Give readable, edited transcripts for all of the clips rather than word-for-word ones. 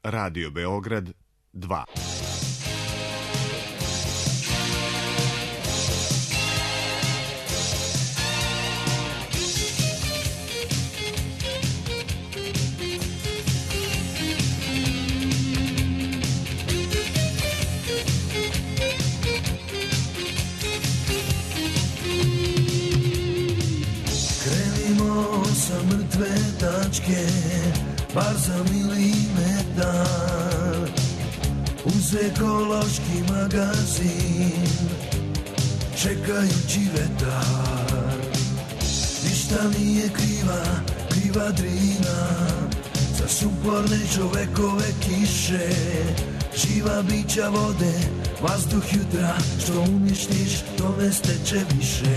Radio Beograd 2. Krenimo sa mrtve tačke, bar za milimetar, uz ekološki magazin, čekajući vetar. Ništa nije kriva Drina, za suporne čovekove kiše, živa bića vode, vazduh jutra, što uništiš, to ne steče više.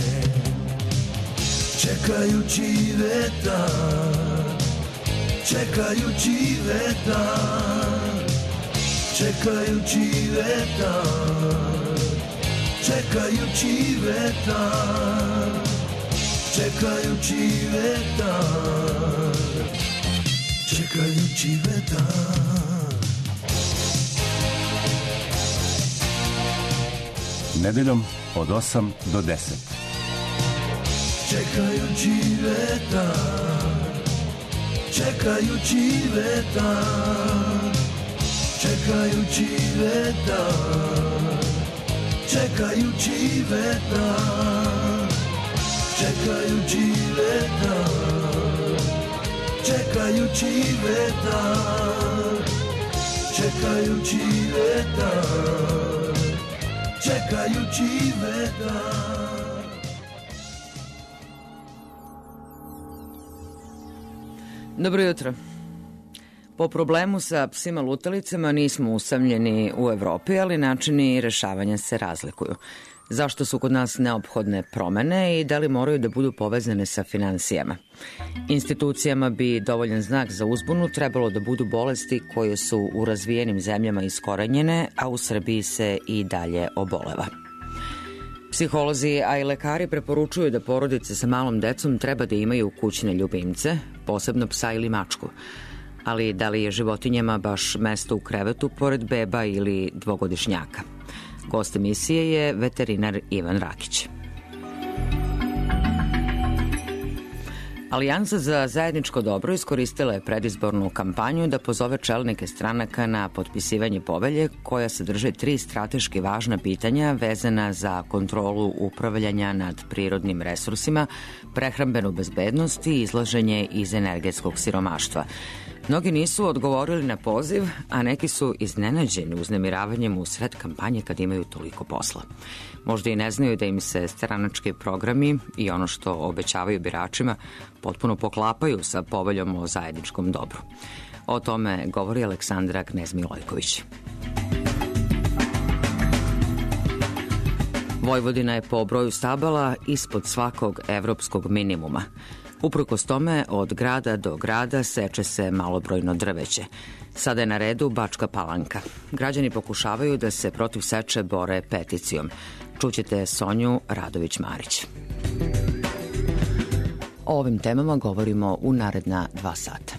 Čekajući vetar, čekajući vetar, čekajući vetar, čekajući vetar, čekajući vetar, čekajući vetar. Nedeljom od 8 do 10. Čekajući vetar, čekajući vetar, čekajući vetar, čekajući vetar, čekajući vetar, čekajući vetar, čekajući vetar, čekajući vetar. Dobro jutro. Po problemu sa psima lutalicama nismo usamljeni u Evropi, ali načini rešavanja se razlikuju. Zašto su kod nas neophodne promene i da li moraju da budu povezane sa finansijama? Institucijama bi dovoljan znak za uzbunu trebalo da budu bolesti koje su u razvijenim zemljama iskorenjene, a u Srbiji se i dalje oboleva. Psiholozi, a i lekari preporučuju da porodice sa malom decom treba da imaju kućne ljubimce, posebno psa ili mačku. Ali da li je životinjama baš mesto u krevetu pored beba ili dvogodišnjaka? Gost emisije je veterinar Ivan Rakić. Alijansa za zajedničko dobro iskoristila je predizbornu kampanju da pozove čelnike stranaka na potpisivanje povelje koja sadrže 3 strateški važna pitanja vezana za kontrolu upravljanja nad prirodnim resursima, prehrambenu bezbednost i izlaženje iz energetskog siromaštva. Mnogi nisu odgovorili na poziv, a neki su iznenađeni uznemiravanjem u sred kampanje kad imaju toliko posla. Možda i ne znaju da im se stranački programi i ono što obećavaju biračima potpuno poklapaju sa poveljom o zajedničkom dobru. O tome govori Aleksandra Knez-Milojković. Vojvodina je po broju stabala ispod svakog evropskog minimuma. Uprkos tome, od grada do grada seče se malobrojno drveće. Sada je na redu Bačka Palanka. Građani pokušavaju da se protiv seče bore peticijom. Čućete Sonju Radović-Marić. O ovim temama govorimo u naredna 2 sata.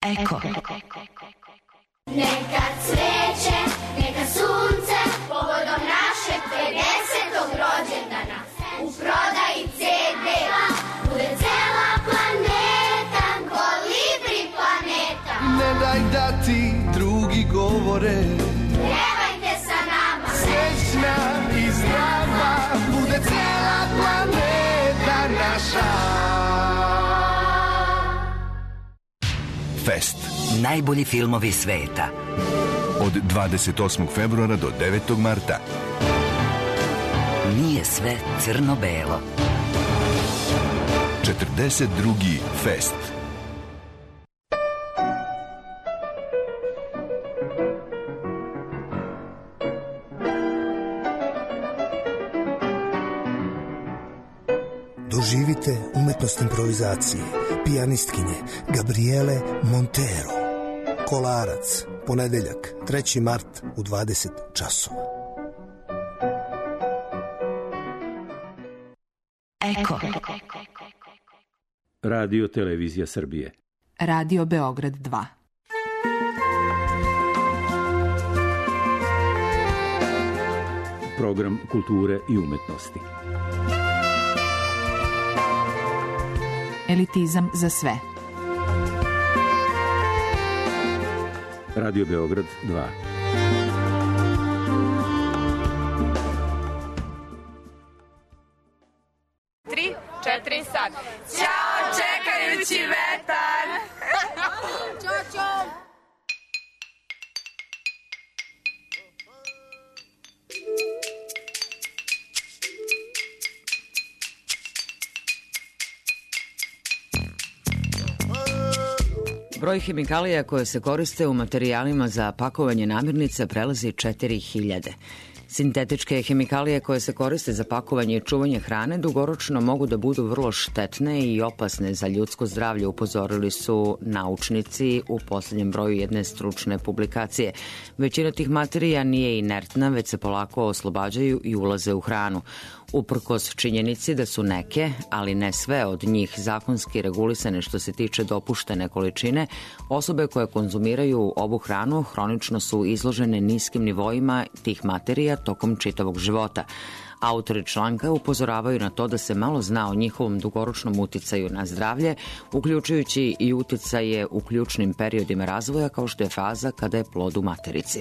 Eko. Neka cveće, neka sunce, povodom našeg 50. rođendana. U prodaji CD-a bude cela planeta, Kolibri planeta. Ne daj da ti drugi govore, Pjevajte sa nama, srećna i zdrava, bude cela planeta naša. Fest. Najbolji filmovi sveta. Od 28. februara do 9. marta. Nije sve crno-belo. 42. Fest. Doživite umetnost improvizacije pijanistkinje Gabriele Montero. Kolarac, ponedeljak, 3. mart u 20 časova. Eko. Radio Televizija Srbije. Radio Beograd 2. Program kulture i umetnosti. Elitizam za sve. Radio Beograd 2. Četiri sad. Ćao, čekajući vetar. Ćao, ćao. Broj hemikalija koje se koriste u materijalima za pakovanje namirnica prelazi 4000. Sintetičke hemikalije koje se koriste za pakovanje i čuvanje hrane dugoročno mogu da budu vrlo štetne i opasne za ljudsko zdravlje, upozorili su naučnici u poslednjem broju jedne stručne publikacije. Većina tih materija nije inertna, već se polako oslobađaju i ulaze u hranu. Uprkos činjenici da su neke, ali ne sve od njih zakonski regulisane što se tiče dopuštene količine, osobe koje konzumiraju ovu hranu hronično su izložene niskim nivoima tih materija tokom čitavog života. Autori članka upozoravaju na to da se malo zna o njihovom dugoročnom uticaju na zdravlje, uključujući i uticaje u ključnim periodima razvoja kao što je faza kada je plod u materici.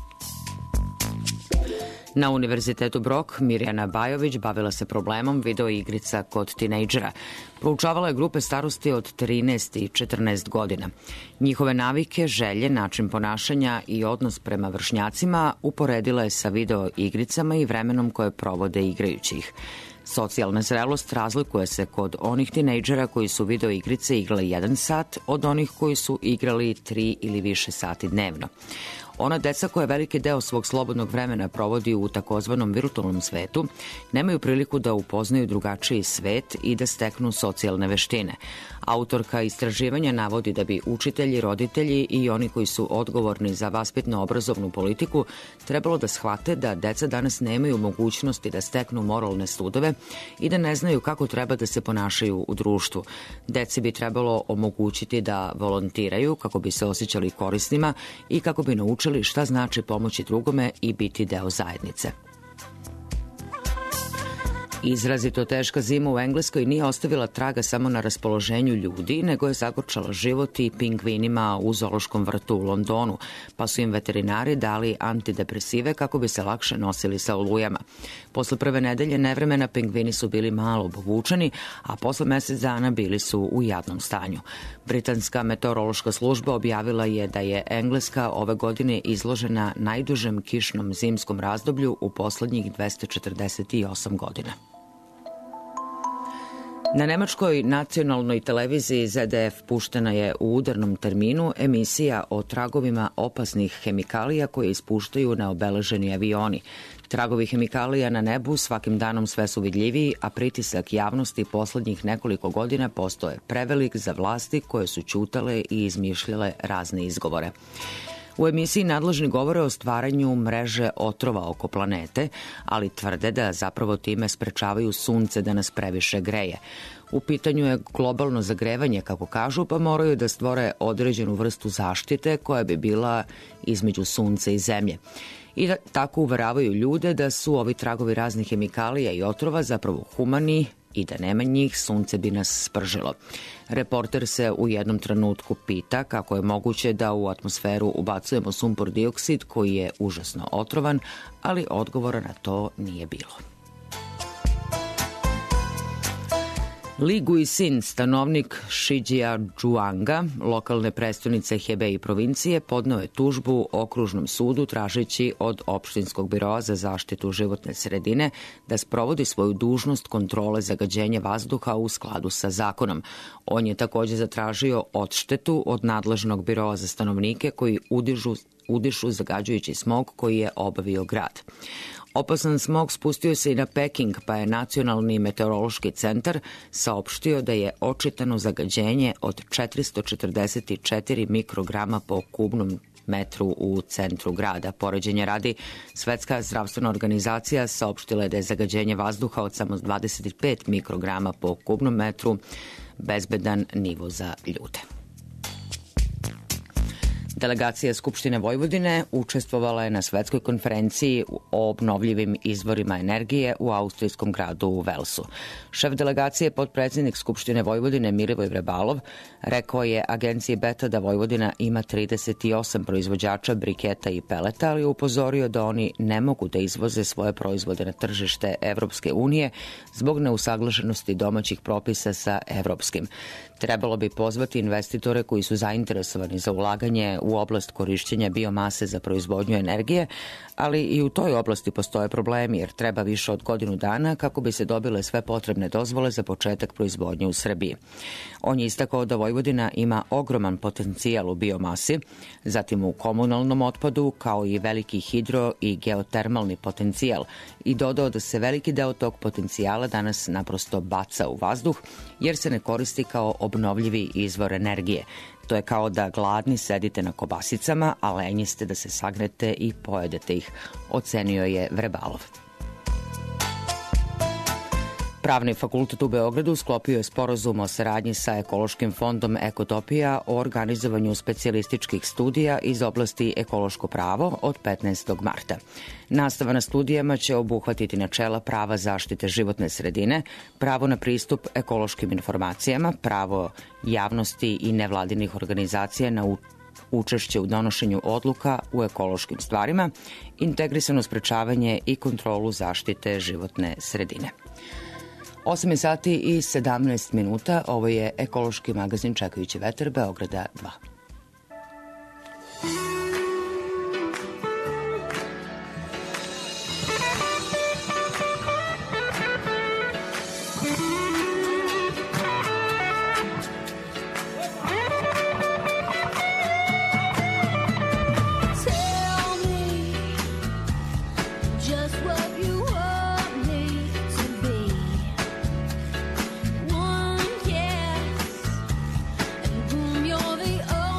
Na Univerzitetu Brok Mirjana Bajović bavila se problemom videoigrica kod tinejdžera. Proučavala je grupe starosti od 13 i 14 godina. Njihove navike, želje, način ponašanja i odnos prema vršnjacima uporedila je sa videoigricama i vremenom koje provode igrajući ih. Socijalna zrelost razlikuje se kod onih tinejdžera koji su videoigrice igrali 1 sat od onih koji su igrali 3 ili više sati dnevno. Ona deca koja veliki deo svog slobodnog vremena provodi u takozvanom virtualnom svetu nemaju priliku da upoznaju drugačiji svet i da steknu socijalne veštine. Autorka istraživanja navodi da bi učitelji, roditelji i oni koji su odgovorni za vaspitno-obrazovnu politiku trebalo da shvate da deca danas nemaju mogućnosti da steknu moralne studove i da ne znaju kako treba da se ponašaju u društvu. Deci bi trebalo omogućiti da volontiraju kako bi se osjećali korisnima i kako bi naučili šta znači pomoći drugome i biti deo zajednice. Izrazito teška zima u Engleskoj nije ostavila traga samo na raspoloženju ljudi, nego je zagorčala život i pingvinima u zoološkom vrtu u Londonu, pa su im veterinari dali antidepresive kako bi se lakše nosili sa olujama. Posle prve nedelje nevremena pingvini su bili malo povučeni, a posle mesec dana bili su u jadnom stanju. Britanska meteorološka služba objavila je da je Engleska ove godine izložena najdužem kišnom zimskom razdoblju u poslednjih 248 godina. Na nemačkoj nacionalnoj televiziji ZDF puštena je u udarnom terminu emisija o tragovima opasnih hemikalija koje ispuštaju neobeleženi avioni. Tragovi hemikalija na nebu svakim danom sve su vidljiviji, a pritisak javnosti poslednjih nekoliko godina postoje prevelik za vlasti koje su ćutale i izmišljale razne izgovore. U emisiji nadležni govore o stvaranju mreže otrova oko planete, ali tvrde da zapravo time sprečavaju sunce da nas previše greje. U pitanju je globalno zagrevanje, kako kažu, pa moraju da stvore određenu vrstu zaštite koja bi bila između sunca i zemlje. I da tako uveravaju ljude da su ovi tragovi raznih hemikalija i otrova zapravo humani i da nema njih, sunce bi nas spržilo. Reporter se u jednom trenutku pita kako je moguće da u atmosferu ubacujemo sumpor dioksid koji je užasno otrovan, ali odgovora na to nije bilo. Li Guisin, stanovnik Shijiazhuanga, lokalne prestonice Hebei provincije, podneo je tužbu okružnom sudu tražeći od opštinskog biroa za zaštitu životne sredine da sprovodi svoju dužnost kontrole zagađenja vazduha u skladu sa zakonom. On je takođe zatražio odštetu od nadležnog biroa za stanovnike koji udišu zagađujući smog koji je obavio grad. Opasan smog spustio se i na Peking, pa je Nacionalni meteorološki centar saopštio da je očitano zagađenje od 444 mikrograma po kubnom metru u centru grada. Poređenja radi, Svetska zdravstvena organizacija saopštila je da je zagađenje vazduha od samo 25 mikrograma po kubnom metru bezbedan nivo za ljude. Delegacija Skupštine Vojvodine učestvovala je na svetskoj konferenciji o obnovljivim izvorima energije u austrijskom gradu Velsu. Šef delegacije, potpredsednik Skupštine Vojvodine Milivoj Vrebalov, rekao je agenciji Beta da Vojvodina ima 38 proizvođača briketa i peleta, ali upozorio da oni ne mogu da izvoze svoje proizvode na tržište Evropske unije zbog neusaglašenosti domaćih propisa sa evropskim. Trebalo bi pozvati investitore koji su zainteresovani za ulaganje u oblast korišćenja biomase za proizvodnju energije, ali i u toj oblasti postoje problemi jer treba više od godinu dana kako bi se dobile sve potrebne dozvole za početak proizvodnje u Srbiji. On je istakao da Vojvodina ima ogroman potencijal u biomasi, zatim u komunalnom otpadu, kao i veliki hidro i geotermalni potencijal i dodao da se veliki deo tog potencijala danas naprosto baca u vazduh jer se ne koristi kao obnovljivi izvor energije. To je kao da gladni sedite na kobasicama, a lenji ste da se sagnete i pojedete ih, ocenio je Vrebalov. Pravni fakultet u Beogradu sklopio je sporazum o saradnji sa ekološkim fondom Ekotopija o organizovanju specijalističkih studija iz oblasti ekološko pravo od 15. marta. Nastava na studijama će obuhvatiti načela prava zaštite životne sredine, pravo na pristup ekološkim informacijama, pravo javnosti i nevladinih organizacija na učešće u donošenju odluka u ekološkim stvarima, integrisano sprečavanje i kontrolu zaštite životne sredine. 8 sati i 17 minuta, ovo je ekološki magazin Čekajući vetar Beograda 2. You're the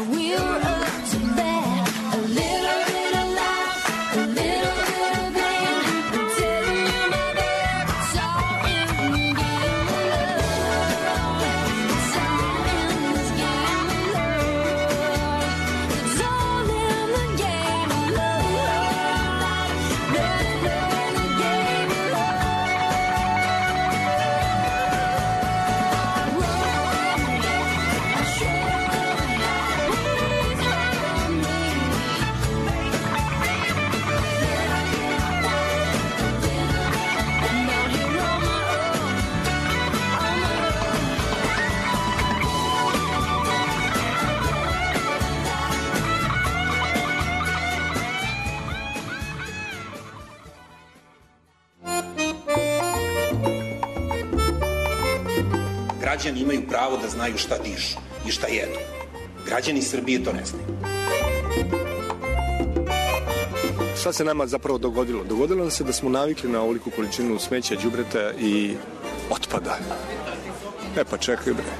Građani imaju pravo da znaju šta dišu i šta jedu. Građani Srbije to ne znaju. Šta se nama zapravo dogodilo? Dogodilo nam se da smo navikli na ovoliku količinu smeća, đubreta i otpada. E pa čekaj bre.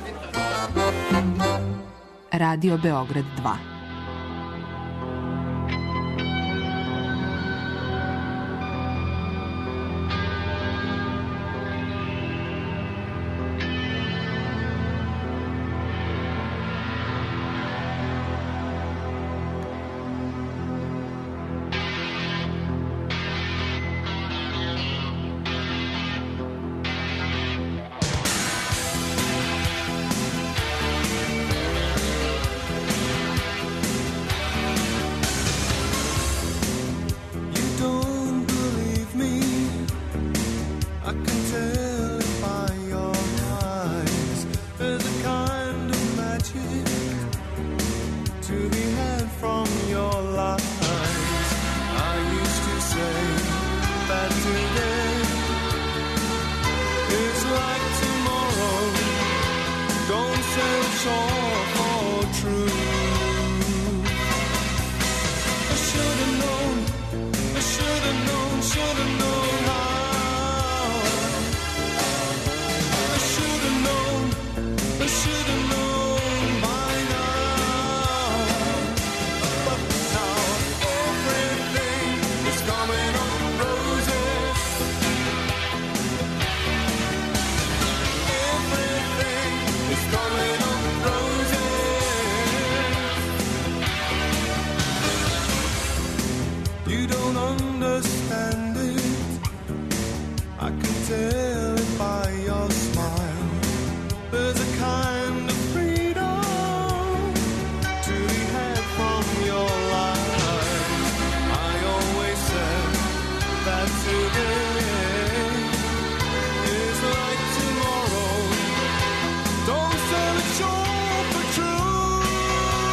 Radio Beograd 2.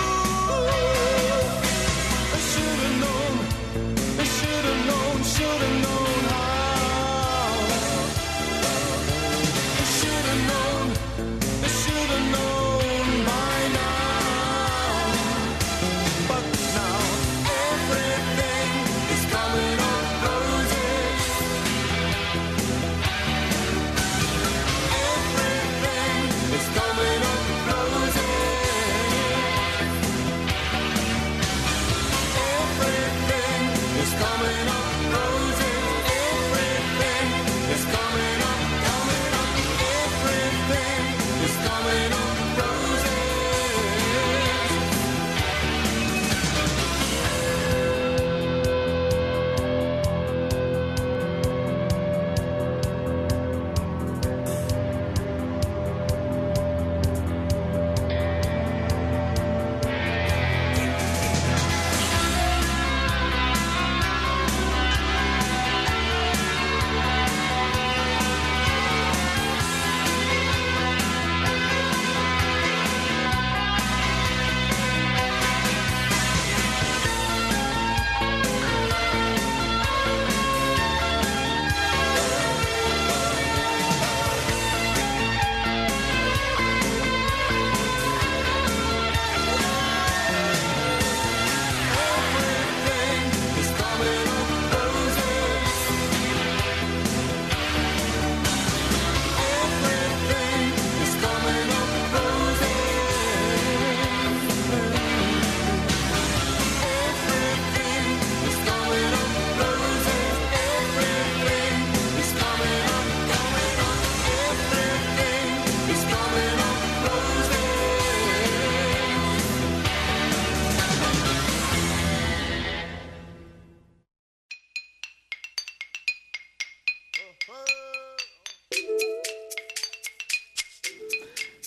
Should've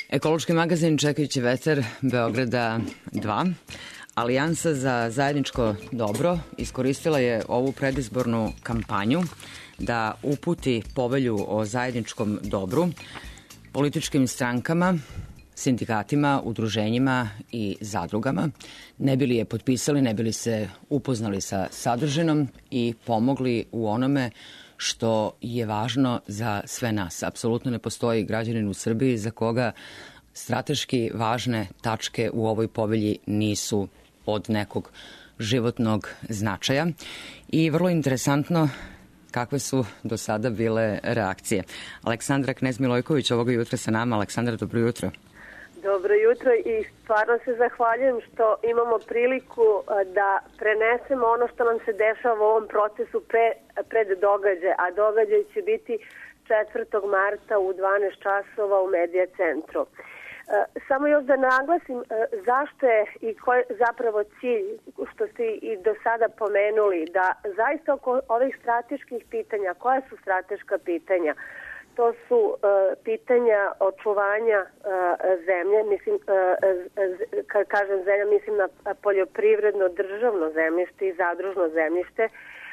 Ekološki magazin Čekajući vetar Beograda 2. Alijansa za zajedničko dobro iskoristila je ovu predizbornu kampanju da uputi povelju o zajedničkom dobru političkim strankama, sindikatima, udruženjima i zadrugama, ne bili je potpisali, ne bili se upoznali sa sadržinom i pomogli u onome što je važno za sve nas. Apsolutno ne postoji građanin u Srbiji za koga strateški važne tačke u ovoj povelji nisu od nekog životnog značaja. I vrlo interesantno kakve su do sada bile reakcije. Aleksandra Knez Milojković ovoga jutra sa nama. Aleksandra, dobro jutro. Dobro jutro i stvarno se zahvaljujem što imamo priliku da prenesemo ono što nam se dešava u ovom procesu pred događaj, a događaj će biti 4. marta u 12 časova u Medija centru. Samo još da naglasim zašto je i koji je zapravo cilj, što ste i do sada pomenuli, da zaista oko ovih strateških pitanja, koja su strateška pitanja? To su pitanja očuvanja zemlje, mislim, kad kažem zemlja, mislim na poljoprivredno državno zemljište i zadružno zemljište,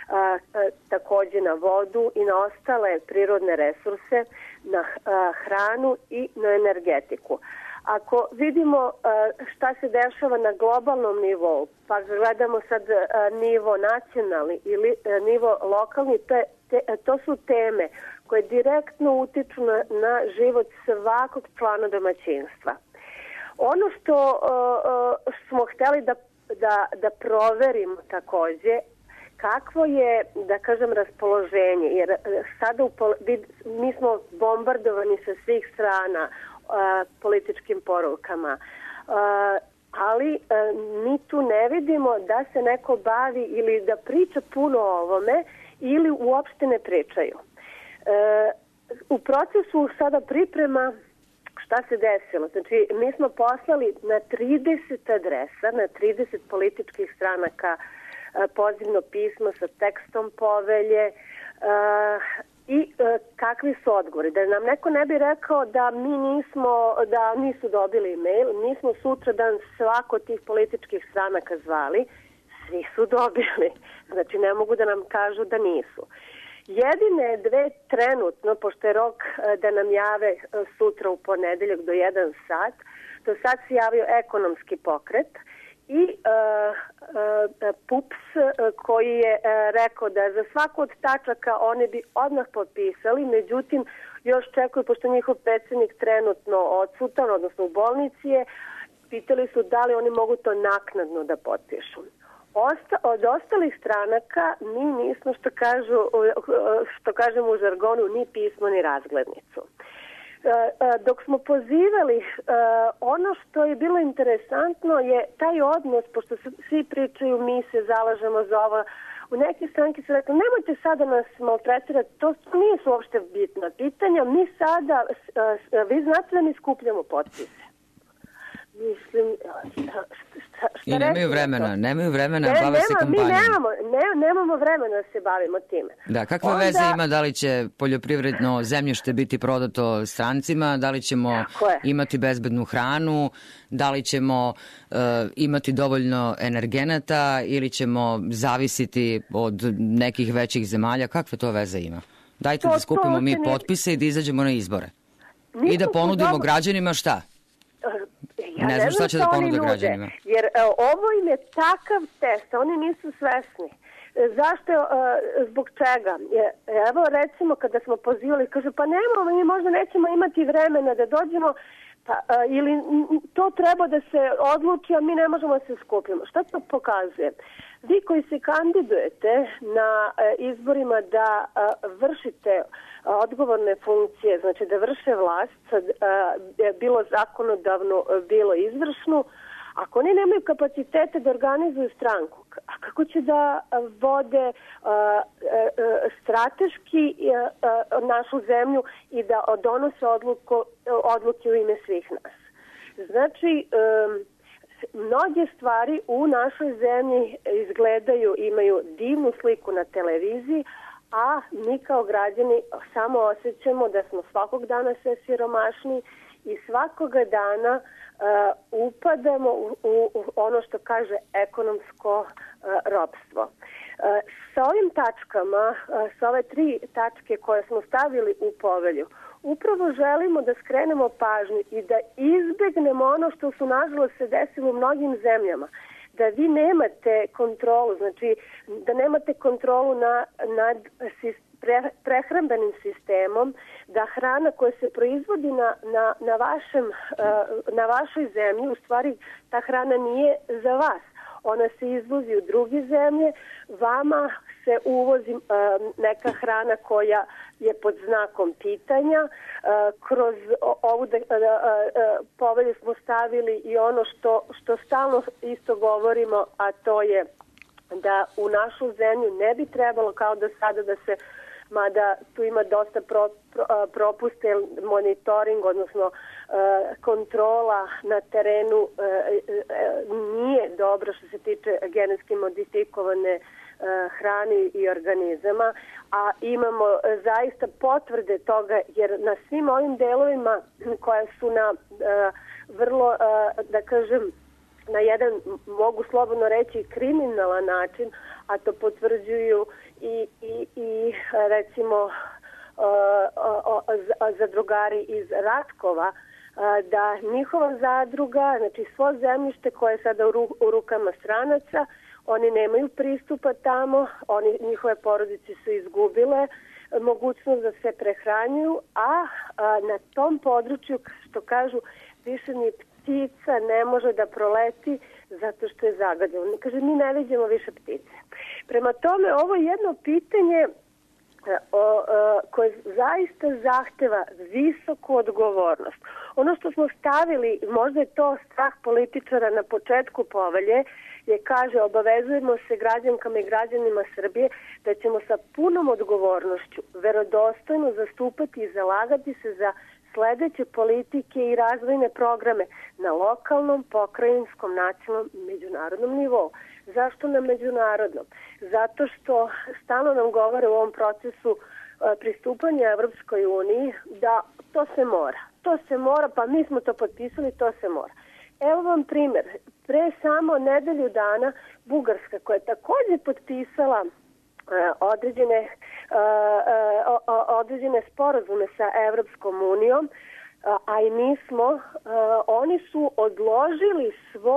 takođe na vodu i na ostale prirodne resurse, na hranu i na energetiku. Ako vidimo šta se dešava na globalnom nivou, pa gledamo sad nivo nacionalni ili nivo lokalni, to su teme koje direktno utiču na život svakog člana domaćinstva. Ono što smo hteli da proverimo takođe, kakvo je, da kažem, raspoloženje, jer sada mi smo bombardovani sa svih strana političkim porukama, ali mi tu ne vidimo da se neko bavi ili da priča puno o ovome ili uopšte ne pričaju. U procesu sada priprema šta se desilo? Znači, mi smo poslali na 30 adresa, na 30 političkih stranaka pozivno pismo sa tekstom povelje i kakvi su odgovori. Da nam neko ne bi rekao da da nisu dobili e-mail, mi smo sutradan svako tih političkih stranaka zvali, svi su dobili. Znači, ne mogu da nam kažu da nisu. Jedine dve trenutno, pošto je rok da nam jave sutra u ponedeljak do 1 sat, do sad se javio ekonomski pokret i PUPS koji je rekao da za svaku od tačaka oni bi odmah potpisali, međutim još čekuju, pošto njihov predsjednik trenutno odsutan, odnosno u bolnici je, pitali su da li oni mogu to naknadno da potpišu. Od ostalih stranaka mi nismo, što kažemo u žargonu, ni pismo ni razglednicu. Dok smo pozivali, ono što je bilo interesantno je taj odnos, pošto svi pričaju mi se zalažemo za ovo, u neke stranke se rekli nemojte sada nas maltretirati, to nisu uopšte bitna pitanja, mi sada, vi znate da mi skupljamo potpise. Mislim, i nemaju vremena, bave se kampanjom. Mi nemamo vremena da se bavimo time. Da, kakve veze ima da li će poljoprivredno zemljište biti prodato strancima, da li ćemo imati bezbednu hranu, da li ćemo imati dovoljno energenata ili ćemo zavisiti od nekih većih zemalja, kakve to veze ima? Dajte da skupimo mi potpise i da izađemo na izbore. I da ponudimo građanima šta? Ja ne znam šta će da ponude građanima. Jer ovo im je takav test, oni nisu svesni. Zašto, zbog čega? Evo recimo kada smo pozivali, kaže pa nemamo, mi možda nećemo imati vremena da dođemo, ili to treba da se odluči, a mi ne možemo da se skupimo. Šta to pokazuje? Vi koji se kandidujete na izborima da vršite odgovorne funkcije, znači da vrše vlast, bilo zakonodavnu, bilo izvršnu, ako oni nemaju kapacitete da organizuju stranku, a kako će da vode strateški našu zemlju i da donose odluke u ime svih nas? Znači, mnoge stvari u našoj zemlji izgledaju, imaju divnu sliku na televiziji, a mi kao građani samo osjećamo da smo svakog dana sve siromašniji i svakoga dana upadamo u ono što kaže ekonomsko ropstvo. Sa ovim tačkama, sa ove 3 tačke koje smo stavili u povelju, upravo želimo da skrenemo pažnju i da izbegnemo ono što su nažalost se desilo u mnogim zemljama, da vi nemate kontrolu, znači da nemate kontrolu nad prehrambenim sistemom, da hrana koja se proizvodi na vašoj zemlji, u stvari ta hrana nije za vas. Ona se izvozi u druge zemlje, vama se uvozi neka hrana koja je pod znakom pitanja. Kroz ovu povelju smo stavili i ono što stalno isto govorimo, a to je da u našu zemlju ne bi trebalo kao do sada da se, mada tu ima dosta propuste, monitoring, odnosno kontrola na terenu nije dobro što se tiče genetski modifikovane hrane i organizama, a imamo zaista potvrde toga, jer na svim ovim delovima koja su na vrlo, da kažem, na jedan, mogu slobodno reći, kriminalan način, a to potvrđuju i recimo zadrugari iz Ratkova, da njihova zadruga, znači svo zemljište koje je sada u rukama stranaca, oni nemaju pristupa tamo, njihove porodice su izgubile mogućnost da se prehranjuju, a na tom području, što kažu, više ni ptica ne može da proleti zato što je zagađeno. Kaže, mi ne vidimo više ptice. Prema tome, ovo je jedno pitanje koje zaista zahteva visoku odgovornost. Ono što smo stavili, možda je to strah političara na početku povelje, je, kaže, obavezujemo se građankama i građanima Srbije da ćemo sa punom odgovornošću verodostojno zastupati i zalagati se za sledeće politike i razvojne programe na lokalnom, pokrajinskom, nacionalnom i međunarodnom nivou. Zašto na međunarodnom? Zato što stalno nam govore u ovom procesu pristupanja Evropskoj uniji da to se mora. To se mora, pa mi smo to potpisali, to se mora. Evo vam primjer. Pre nedelju dana Bugarska, koja je također potpisala određene sporazume sa Evropskom unijom, a i mi smo, oni su odložili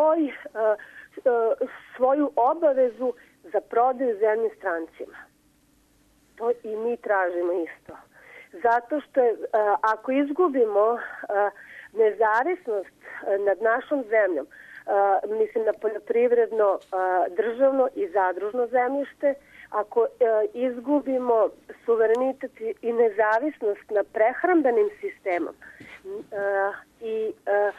svoju obavezu za prodaju zemlje strancima. To i mi tražimo isto. Zato što ako izgubimo nezavisnost nad našom zemljom, mislim na poljoprivredno, državno i zadružno zemljište, ako izgubimo suverenitet i nezavisnost na prehrambenim sistemom i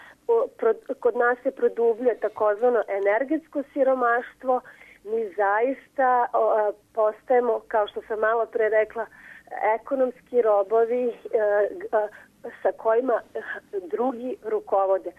kod nas se produblja takozvano energetsko siromaštvo, mi zaista postajemo, kao što sam malo pre rekla, ekonomski robovi sa kojima drugi rukovode,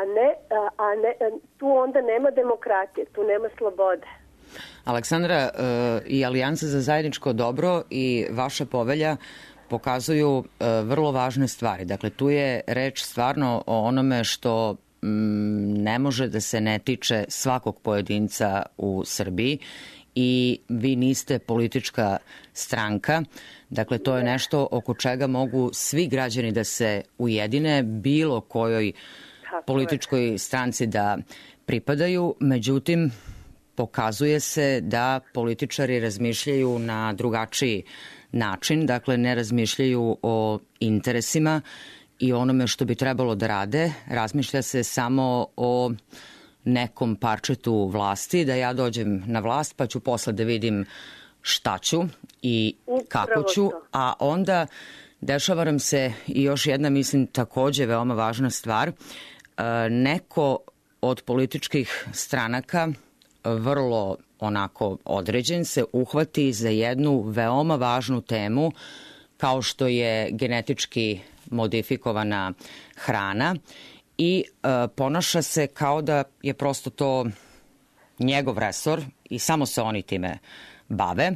a ne tu onda nema demokratije, tu nema slobode. Aleksandra, i Alijansa za zajedničko dobro i vaša povelja pokazuju vrlo važne stvari. Dakle, tu je reč stvarno o onome što ne može da se ne tiče svakog pojedinca u Srbiji i vi niste politička stranka. Dakle, to je nešto oko čega mogu svi građani da se ujedine, bilo kojoj političkoj stranci da pripadaju. Međutim, pokazuje se da političari razmišljaju na drugačiji način, dakle ne razmišljaju o interesima i onome što bi trebalo da rade. Razmišlja se samo o nekom parčetu vlasti, da ja dođem na vlast pa ću posle da vidim šta ću i kako ću, a onda dešava nam se i još jedna, mislim, takođe veoma važna stvar. Neko od političkih stranaka vrlo onako određen se uhvati za jednu veoma važnu temu kao što je genetički modifikovana hrana i ponaša se kao da je prosto to njegov resor i samo se oni time bave,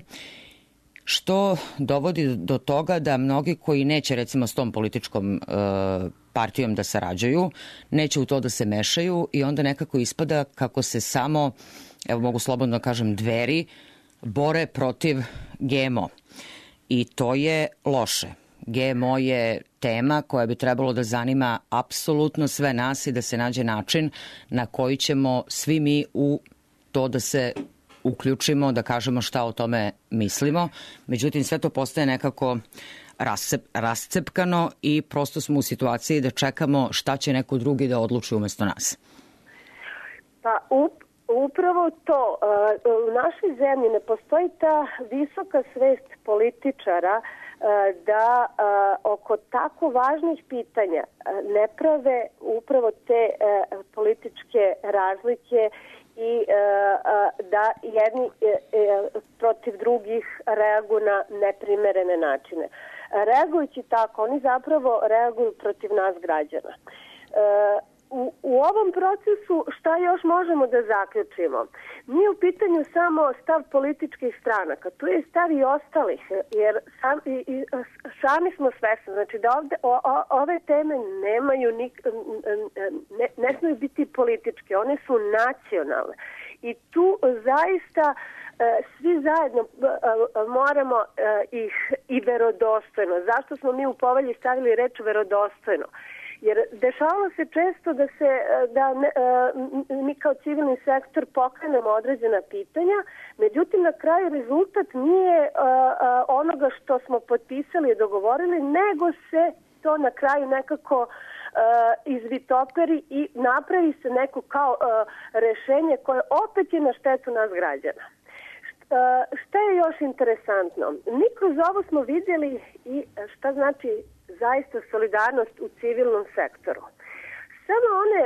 što dovodi do toga da mnogi koji neće recimo s tom političkom partijom da sarađuju, neće u to da se mešaju i onda nekako ispada kako se samo, evo mogu slobodno da kažem, Dveri bore protiv GMO. I to je loše. GMO je tema koja bi trebalo da zanima apsolutno sve nas i da se nađe način na koji ćemo svi mi u to da se uključimo, da kažemo šta o tome mislimo. Međutim, sve to postaje nekako rascepkano i prosto smo u situaciji da čekamo šta će neko drugi da odluči umesto nas. Pa upravo to. U našoj zemlji ne postoji ta visoka svest političara da oko tako važnih pitanja ne prave upravo te političke razlike i da jedni protiv drugih reaguju na neprimerene načine. Reagujući tako, oni zapravo reaguju protiv nas građana. U ovom procesu šta još možemo da zaključimo? Nije u pitanju samo stav političkih stranaka, tu je stav i ostalih, jer sami smo svesni, znači da ovde ove teme nemaju ne smiju biti političke, one su nacionalne i tu zaista svi zajedno moramo ih i verodostojno. Zašto smo mi u povelji stavili reč verodostojno? Jer dešavalo se često da mi kao civilni sektor pokrenemo određena pitanja, međutim na kraju rezultat nije onoga što smo potpisali i dogovorili, nego se to na kraju nekako izvitoperi i napravi se neko kao rešenje koje opet je na štetu nas građana. Šta je još interesantno? Mi kroz ovo smo vidjeli i šta znači zaista solidarnost u civilnom sektoru. Samo one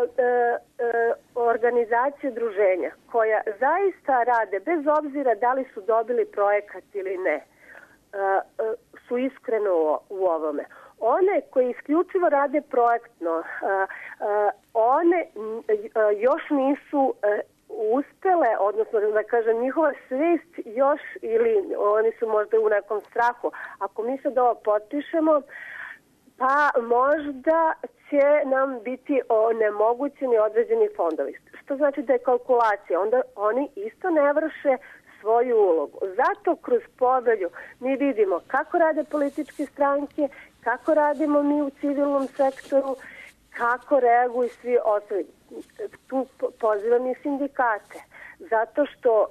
organizacije druženja koja zaista rade, bez obzira da li su dobili projekat ili ne, su iskreno u ovome. One koje isključivo rade projektno, one još nisu uspele, odnosno da kažem njihova svest još, ili oni su možda u nekom strahu. Ako mi sad ovo potpišemo, pa možda će nam biti onemogućeni određeni fondovi. Što znači da je kalkulacija. Onda oni isto ne vrše svoju ulogu. Zato kroz povelju mi vidimo kako rade političke stranke, kako radimo mi u civilnom sektoru, kako reaguju svi ostali. Tu pozivam i sindikate, zato što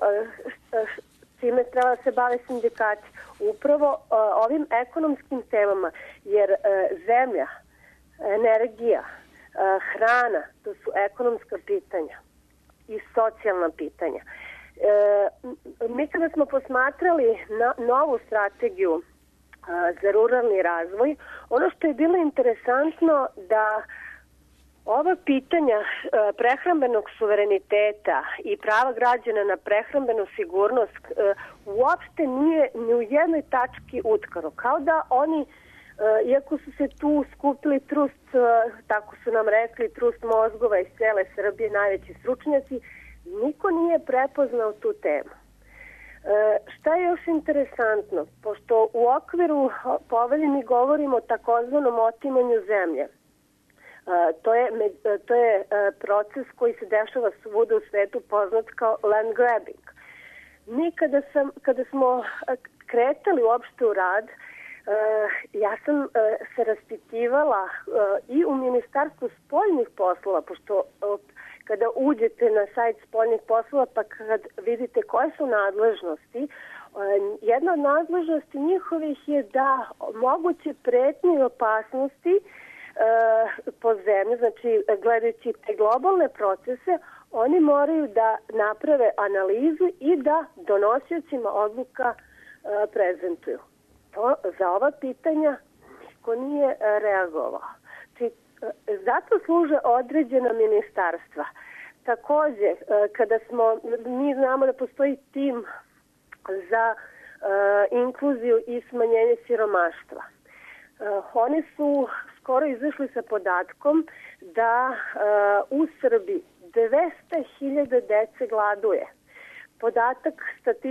čime treba se bave sindikati? Upravo ovim ekonomskim temama, jer zemlja, energija, hrana, to su ekonomska pitanja i socijalna pitanja. Mi kada smo posmatrali novu strategiju za ruralni razvoj, ono što je bilo interesantno da ova pitanja prehrambenog suvereniteta i prava građana na prehrambenu sigurnost uopšte nije ni u jednoj tački utkano. Kao da oni, iako su se tu skupili trust, tako su nam rekli, trust mozgova iz cele Srbije, najveći stručnjaci, niko nije prepoznao tu temu. Šta je još interesantno? Pošto u okviru povelje mi govorimo o takozvanom otimanju zemlje. To je proces koji se dešava svuda u svetu poznat kao land grabbing. Mi kada smo kretali uopšte u rad, ja sam se raspitivala i u Ministarstvu spoljnih poslova, pošto kada uđete na sajt spoljnih poslova pa kad vidite koje su nadležnosti, jedna od nadležnosti njihovih je da moguće pretnje i opasnosti po zemlji, znači gledajući te globalne procese, oni moraju da naprave analizu i da donosiocima odluka prezentuju. Za ova pitanja niko nije reagovao. Znači, zato služe određena ministarstva. Takođe, kada mi znamo da postoji tim za inkluziju i smanjenje siromaštva. Oni su skoro izašli sa podatkom da u Srbiji 200.000 dece gladuje. Podatak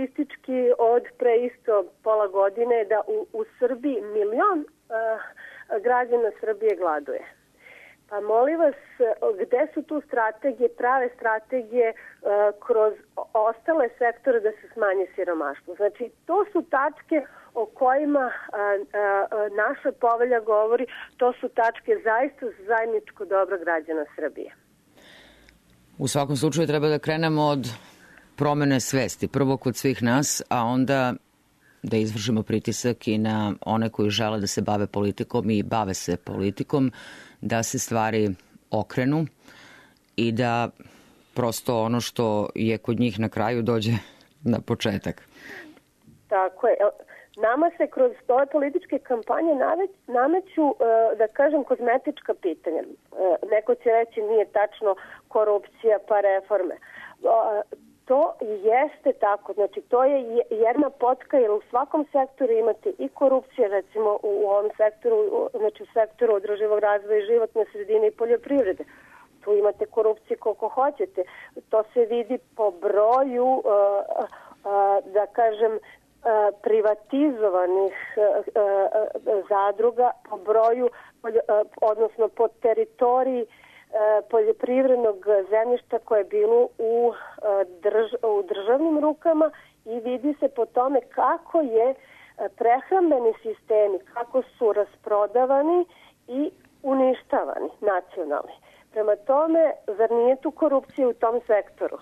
statistički od pre isto pola godine je da u Srbiji 1.000.000 građana Srbije gladuje. Pa molim vas, gde su tu strategije, prave strategije kroz ostale sektore da se smanji siromaštvo? Znači, to su tačke o kojima naša povelja govori, to su tačke zaista za zajedničko dobro građana Srbije. U svakom slučaju treba da krenemo od promene svesti, prvo kod svih nas, a onda da izvršimo pritisak i na one koji žele da se bave politikom i bave se politikom, da se stvari okrenu i da prosto ono što je kod njih na kraju dođe na početak. Tako je. Nama se kroz ove političke kampanje nameću, da kažem, kozmetička pitanja. Neko će reći nije tačno korupcija pa reforme. To jeste tako, znači to je jedna potka jer u svakom sektoru imate i korupcije, recimo u ovom sektoru, znači u sektoru održivog razvoja i životne sredine i poljoprivrede. Tu imate korupcije koliko hoćete. To se vidi po broju, da kažem, privatizovanih zadruga, po broju, odnosno po teritoriji poljoprivrednog zemljišta koje je bilo u državnim rukama i vidi se po tome kako je prehrambeni sistemi, kako su rasprodavani i uništavani nacionalni. Prema tome, zar nije tu korupcija u tom sektoru?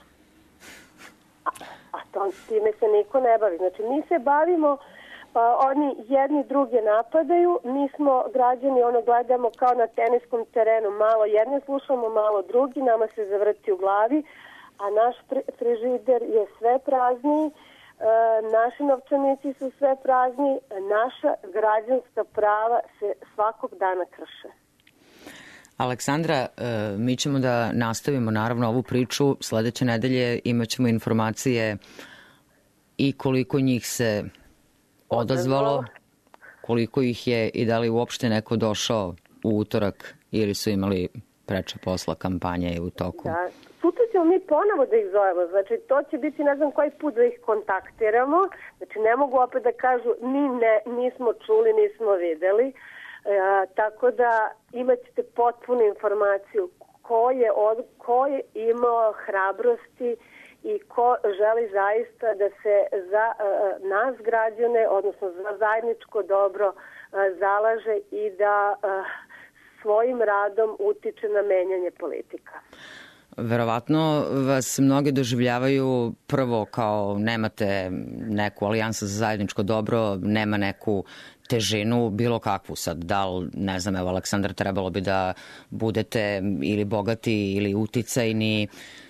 A time se niko ne bavi. Znači, mi se bavimo, oni jedni druge napadaju, mi smo građani, gledamo kao na teniskom terenu, malo jedne slušamo, malo drugi, nama se zavrti u glavi, a naš frižider je sve prazniji, naši novčanici su sve prazni, naša građanska prava se svakog dana krše. Aleksandra, mi ćemo da nastavimo naravno ovu priču. Sledeće nedelje imat ćemo informacije i koliko njih se odazvalo, koliko ih je i da li uopšte neko došao u utorak ili su imali preča posla, kampanje u toku. Da, sutra ćemo mi ponovo da ih zovemo, znači to će biti ne znam koji put da ih kontaktiramo, znači ne mogu opet da kažu nismo čuli, nismo videli. Tako da imat ćete potpunu informaciju ko je imao hrabrosti i ko želi zaista da se za nas građane, odnosno za zajedničko dobro zalaže i da svojim radom utiče na menjanje politika. Verovatno vas mnogi doživljavaju prvo kao nemate neku alijansu za zajedničko dobro, nema neku težinu, bilo kakvu sad. Da li, ne znam, evo Aleksandar, trebalo bi da budete ili bogati ili uticajni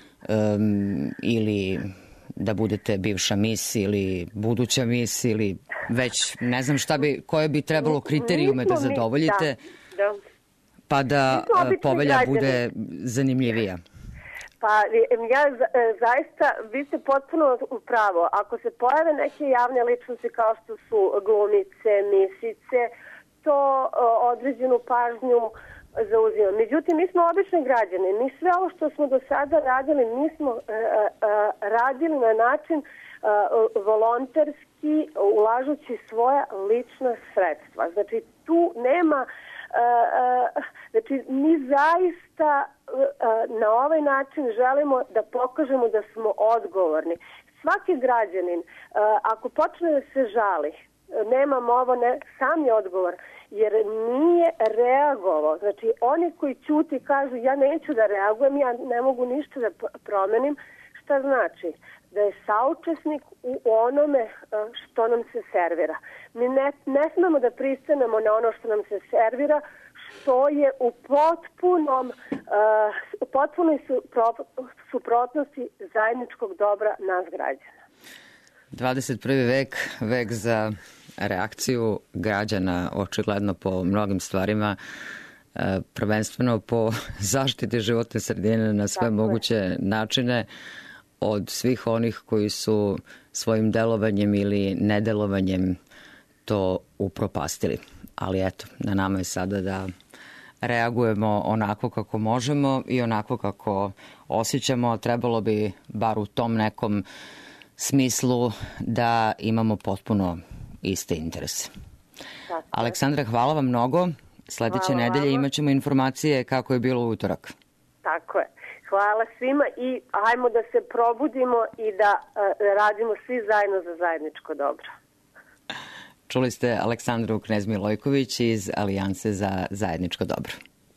ili da budete bivša mis ili buduća mis ili već ne znam koje bi trebalo kriterijume da zadovoljite pa da povelja bude zanimljivija. Pa ja zaista, vi ste potpuno u pravo. Ako se pojave neke javne ličnosti kao što su glumice, misice, to određenu pažnju zauzima. Međutim, mi smo obični građani. Mi sve ovo što smo do sada radili, mi smo radili na način volonterski, ulažući svoja lična sredstva. Znači, tu nema... Znači, mi zaista na ovaj način želimo da pokažemo da smo odgovorni. Svaki građanin, ako počne da se žali, nemam ovo, sam je odgovor, jer nije reagovao. Znači, oni koji ćuti kažu ja neću da reagujem, ja ne mogu ništa da promenim, šta znači? Da je saučesnik u onome što nam se servira. Mi ne smemo da pristanemo na ono što nam se servira, što je u potpunoj suprotnosti zajedničkog dobra nas građana. 21. vek za reakciju građana, očigledno po mnogim stvarima, prvenstveno po zaštiti životne sredine na sve moguće načine, od svih onih koji su svojim delovanjem ili nedelovanjem to upropastili. Ali eto, na nama je sada da reagujemo onako kako možemo i onako kako osjećamo. Trebalo bi, bar u tom nekom smislu, da imamo potpuno iste interese. Aleksandra, hvala vam mnogo Sledeće nedelje imat ćemo informacije kako je bilo u utorak. Tako je. Hvala svima i hajmo da se probudimo i da radimo svi zajedno za zajedničko dobro. Čuli ste Aleksandru Knez Milojković iz Alijanse za zajedničko dobro.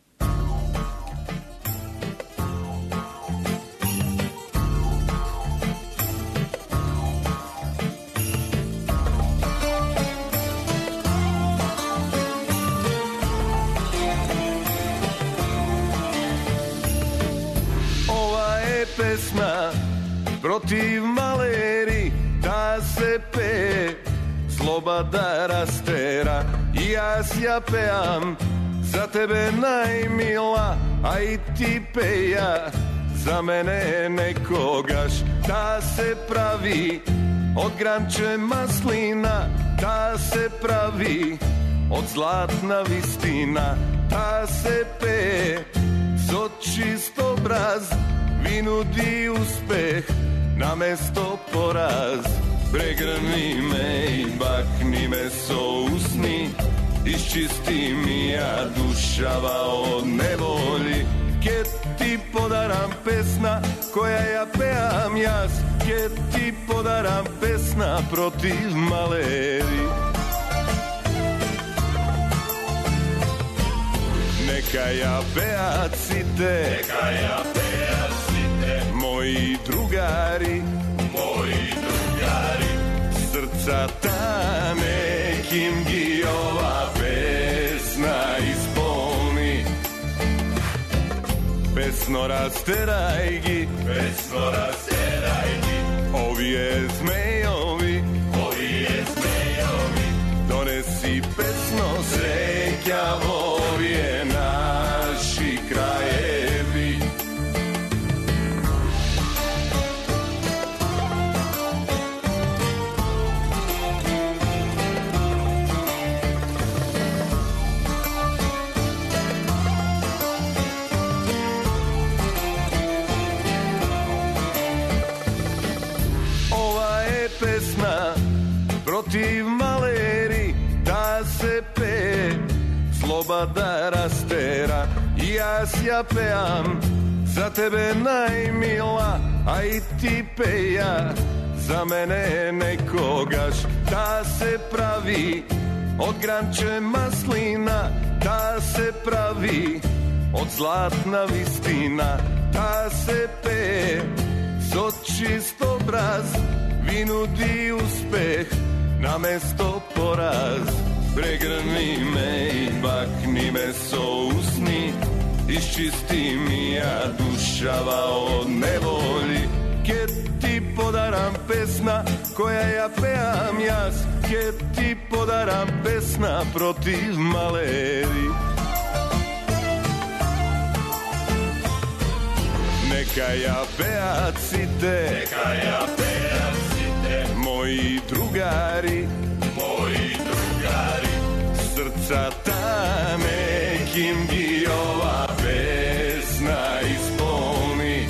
Pesma protiv maleri, da se pe, zloba da rastera. I ja pejam za tebe najmila, a i ti peja za mene nekogaš. Da se pravi od granče maslina, da se pravi od zlatna vistina, da se pe so čist obraz, vi nudi uspeh na mesto poraz. Pregrni me i bakni me so usni, iščisti mi ja dušava od nevolji. Kje ti podaram pesna koja ja pejam jas, kje ti podaram pesna protiv maleri. Neka ja beacite, neka ja beacite, moji drugari, srca ta nekim gi ova pesna ispolni. Pesno rasterajgi, ovije zmejovi, donesi pesno srećavo je naši krajevi. Ova je pesma protiv maleri, da se pe, zloba da rastera. I ja pejam za tebe najmila, a i ti peja za mene nekogaš. Da se pravi od granče maslina, da se pravi od zlatna vistina, da se pe so čist obraz, vi nudi uspeh na mesto poraz. Pregrni me i bakni me so usni, iščisti mi ja dušava od nevolji. Kje ti podaram pesna koja ja pejam jas, kje ti podaram pesna protiv maleri. Neka ja beacite, moji drugari, srca ta nekim gi ova pesna ispolni.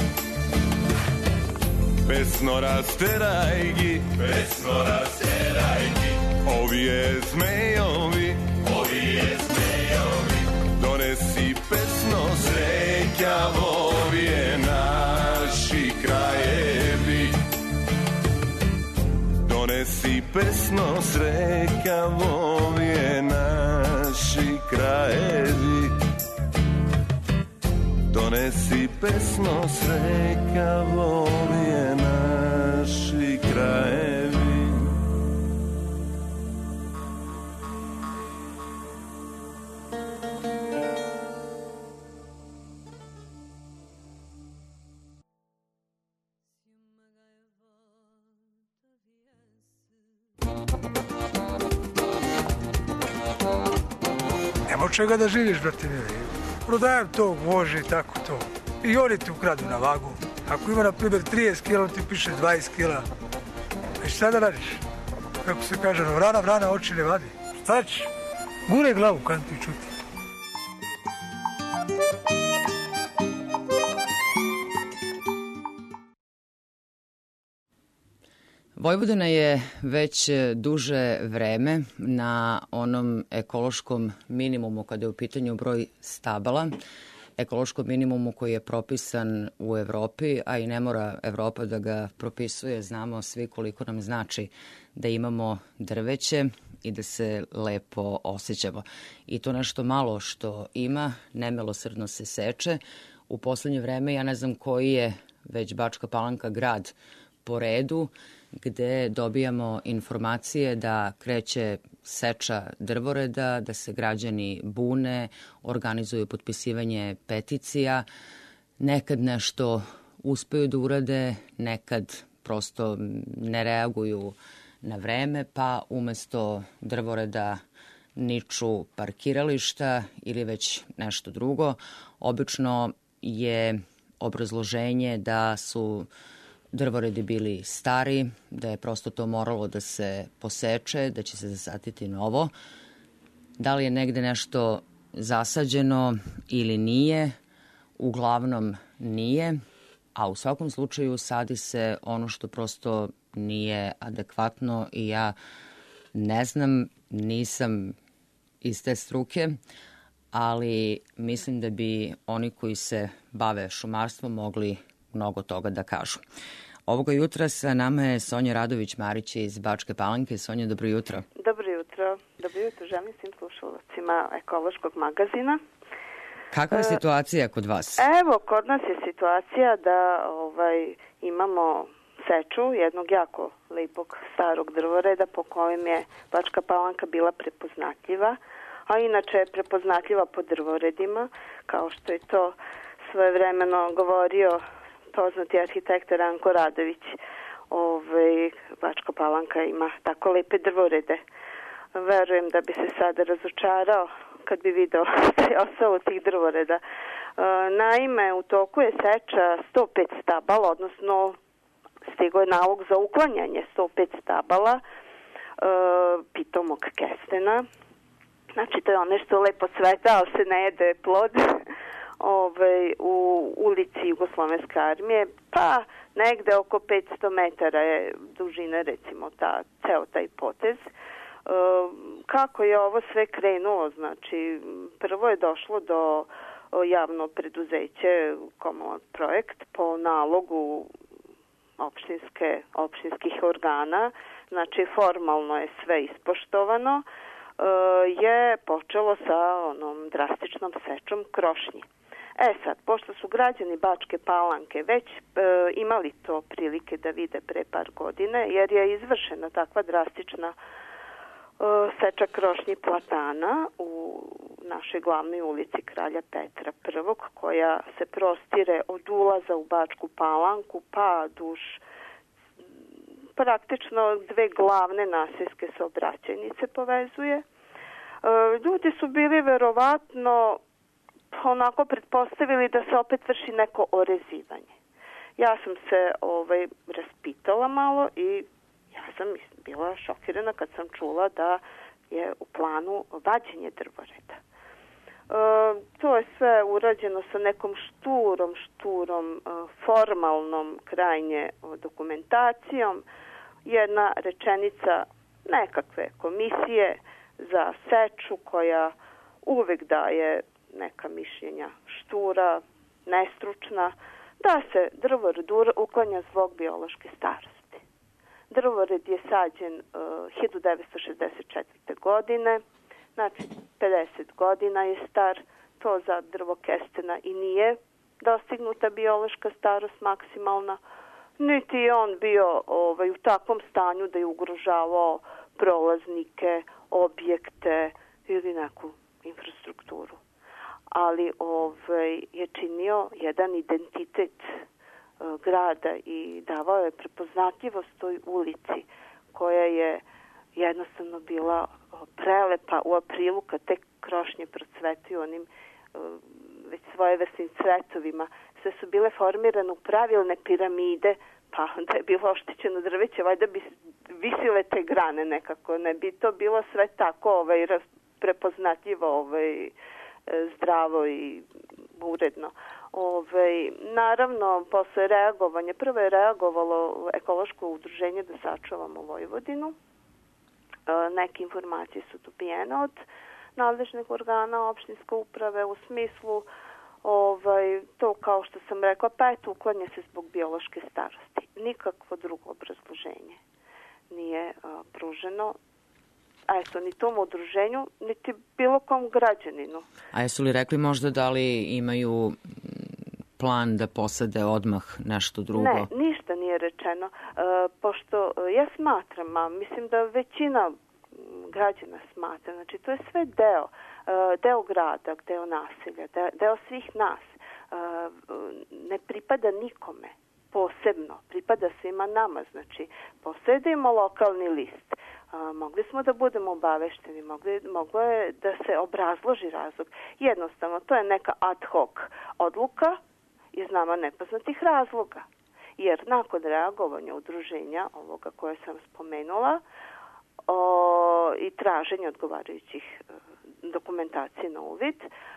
Pesno rasterajgi, ovije zmejovi, donesi pesno srećavo je naši krajevi. Donesi pesno srećavo je naši krajevi. Donesi pesno srećavo je naši krajevi. Nema od čega da živiš, brate mili. Prodajem to, može i tako to. I oni ti ukradu na vagu. Ako ima, na primjer, 30 kila, ti piše 20 kila. I šta da radiš? Kako se kaže, no, vrana oči ne vadi. Šta ćeš? Gure glavu, kad ti čuti. Vojvodina je već duže vreme na onom ekološkom minimumu kada je u pitanju broj stabala, ekološkom minimumu koji je propisan u Evropi, a i ne mora Evropa da ga propisuje. Znamo svi koliko nam znači da imamo drveće i da se lepo osjećamo. I to nešto malo što ima, nemilosrdno se seče. U poslednje vreme, ja ne znam koji je već Bačka Palanka grad po redu, gde dobijamo informacije da kreće seča drvoreda, da se građani bune, organizuju potpisivanje peticija, nekad nešto uspeju da urade, nekad prosto ne reaguju na vreme, pa umesto drvoreda niču parkirališta ili već nešto drugo. Obično je obrazloženje da su drvoredi bili stari, da je prosto to moralo da se poseče, da će se zasaditi novo. Da li je negde nešto zasađeno ili nije, uglavnom nije, a u svakom slučaju sadi se ono što prosto nije adekvatno i ja ne znam, nisam iz te struke, ali mislim da bi oni koji se bave šumarstvom mogli mnogo toga da kažu. Ovoga jutra sa nama je Sonja Radović-Marić iz Bačke Palanke. Sonja, dobro jutro. Dobro jutro. Dobro jutro, želim svim slušalcima ekološkog magazina. Kakva je situacija kod vas? Evo, kod nas je situacija da imamo seču jednog jako lepog starog drvoreda po kojem je Bačka Palanka bila prepoznatljiva, a inače je prepoznatljiva po drvoredima, kao što je to svojevremeno govorio poznati arhitekta Ranko Radović. Bačka Palanka ima tako lepe drvorede. Verujem da bi se sada razočarao kad bi video taj osao tih drvoreda. Naime, u toku je seča 105 stabala, odnosno stigao je nalog za uklanjanje 105 stabala pitomog kestena. Znači, to je ono što lepo cveta, ali se ne jede plod. U ulici Jugoslovenske armije, pa negde oko 500 metara je dužina, recimo, ceo taj potez. Kako je ovo sve krenulo? Znači, prvo je došlo do javno preduzeće Komunalni projekt po nalogu opštinskih organa, znači formalno je sve ispoštovano, je počelo sa onom drastičnom sečom krošnji. Sad, pošto su građani Bačke Palanke već imali to prilike da vide pre par godine, jer je izvršena takva drastična seča krošnji platana u našoj glavnoj ulici Kralja Petra I, koja se prostire od ulaza u Bačku Palanku pa duž praktično dve glavne naseljske saobraćajnice povezuje. Ljudi su bili verovatno onako pretpostavili da se opet vrši neko orezivanje. Ja sam se raspitala malo i ja sam bila šokirana kad sam čula da je u planu vađenje drvoreda. To je sve urađeno sa nekom šturom, formalnom krajnje dokumentacijom. Jedna rečenica nekakve komisije za seču koja uvek daje neka mišljenja štura, nestručna, da se drvored uklanja zbog biološke starosti. Drvored je sađen 1964. godine, znači 50 godina je star, to za drvo kestena i nije dostignuta biološka starost maksimalna, niti je on bio u takvom stanju da je ugrožavao prolaznike, objekte ili neku infrastrukturu. Ali je činio jedan identitet grada i davao je prepoznatljivost toj ulici koja je jednostavno bila prelepa u aprilu kad te krošnje procvetuju onim već svojevrsnim cvetovima. Sve su bile formirane u pravilne piramide, pa onda je bilo oštećeno drveće, valjda bi visile te grane nekako, ne bi to bilo sve tako prepoznatljivo, zdravo i uredno. Naravno, posle reagovanja, prvo je reagovalo ekološko udruženje da sačuvamo Vojvodinu. Neke informacije su dobijene od nadležnih organa opštinske uprave u smislu to kao što sam rekla, uklanja se zbog biološke starosti. Nikakvo drugo obrazloženje nije pruženo. Ni tom udruženju, niti bilo kom građaninu. A jesu li rekli možda da li imaju plan da posade odmah nešto drugo? Ne, ništa nije rečeno. Pošto ja smatram, mislim da većina građana smatra, znači to je sve deo grada, deo naselja, deo svih nas. Ne pripada nikome posebno, pripada svima nama, znači posedimo lokalni list. Mogli smo da budemo obavešteni, moglo je da se obrazloži razlog. Jednostavno, to je neka ad hoc odluka iz nama nepoznatih razloga. Jer nakon reagovanja udruženja ovoga koje sam spomenula i traženja odgovarajućih dokumentacije na uvid,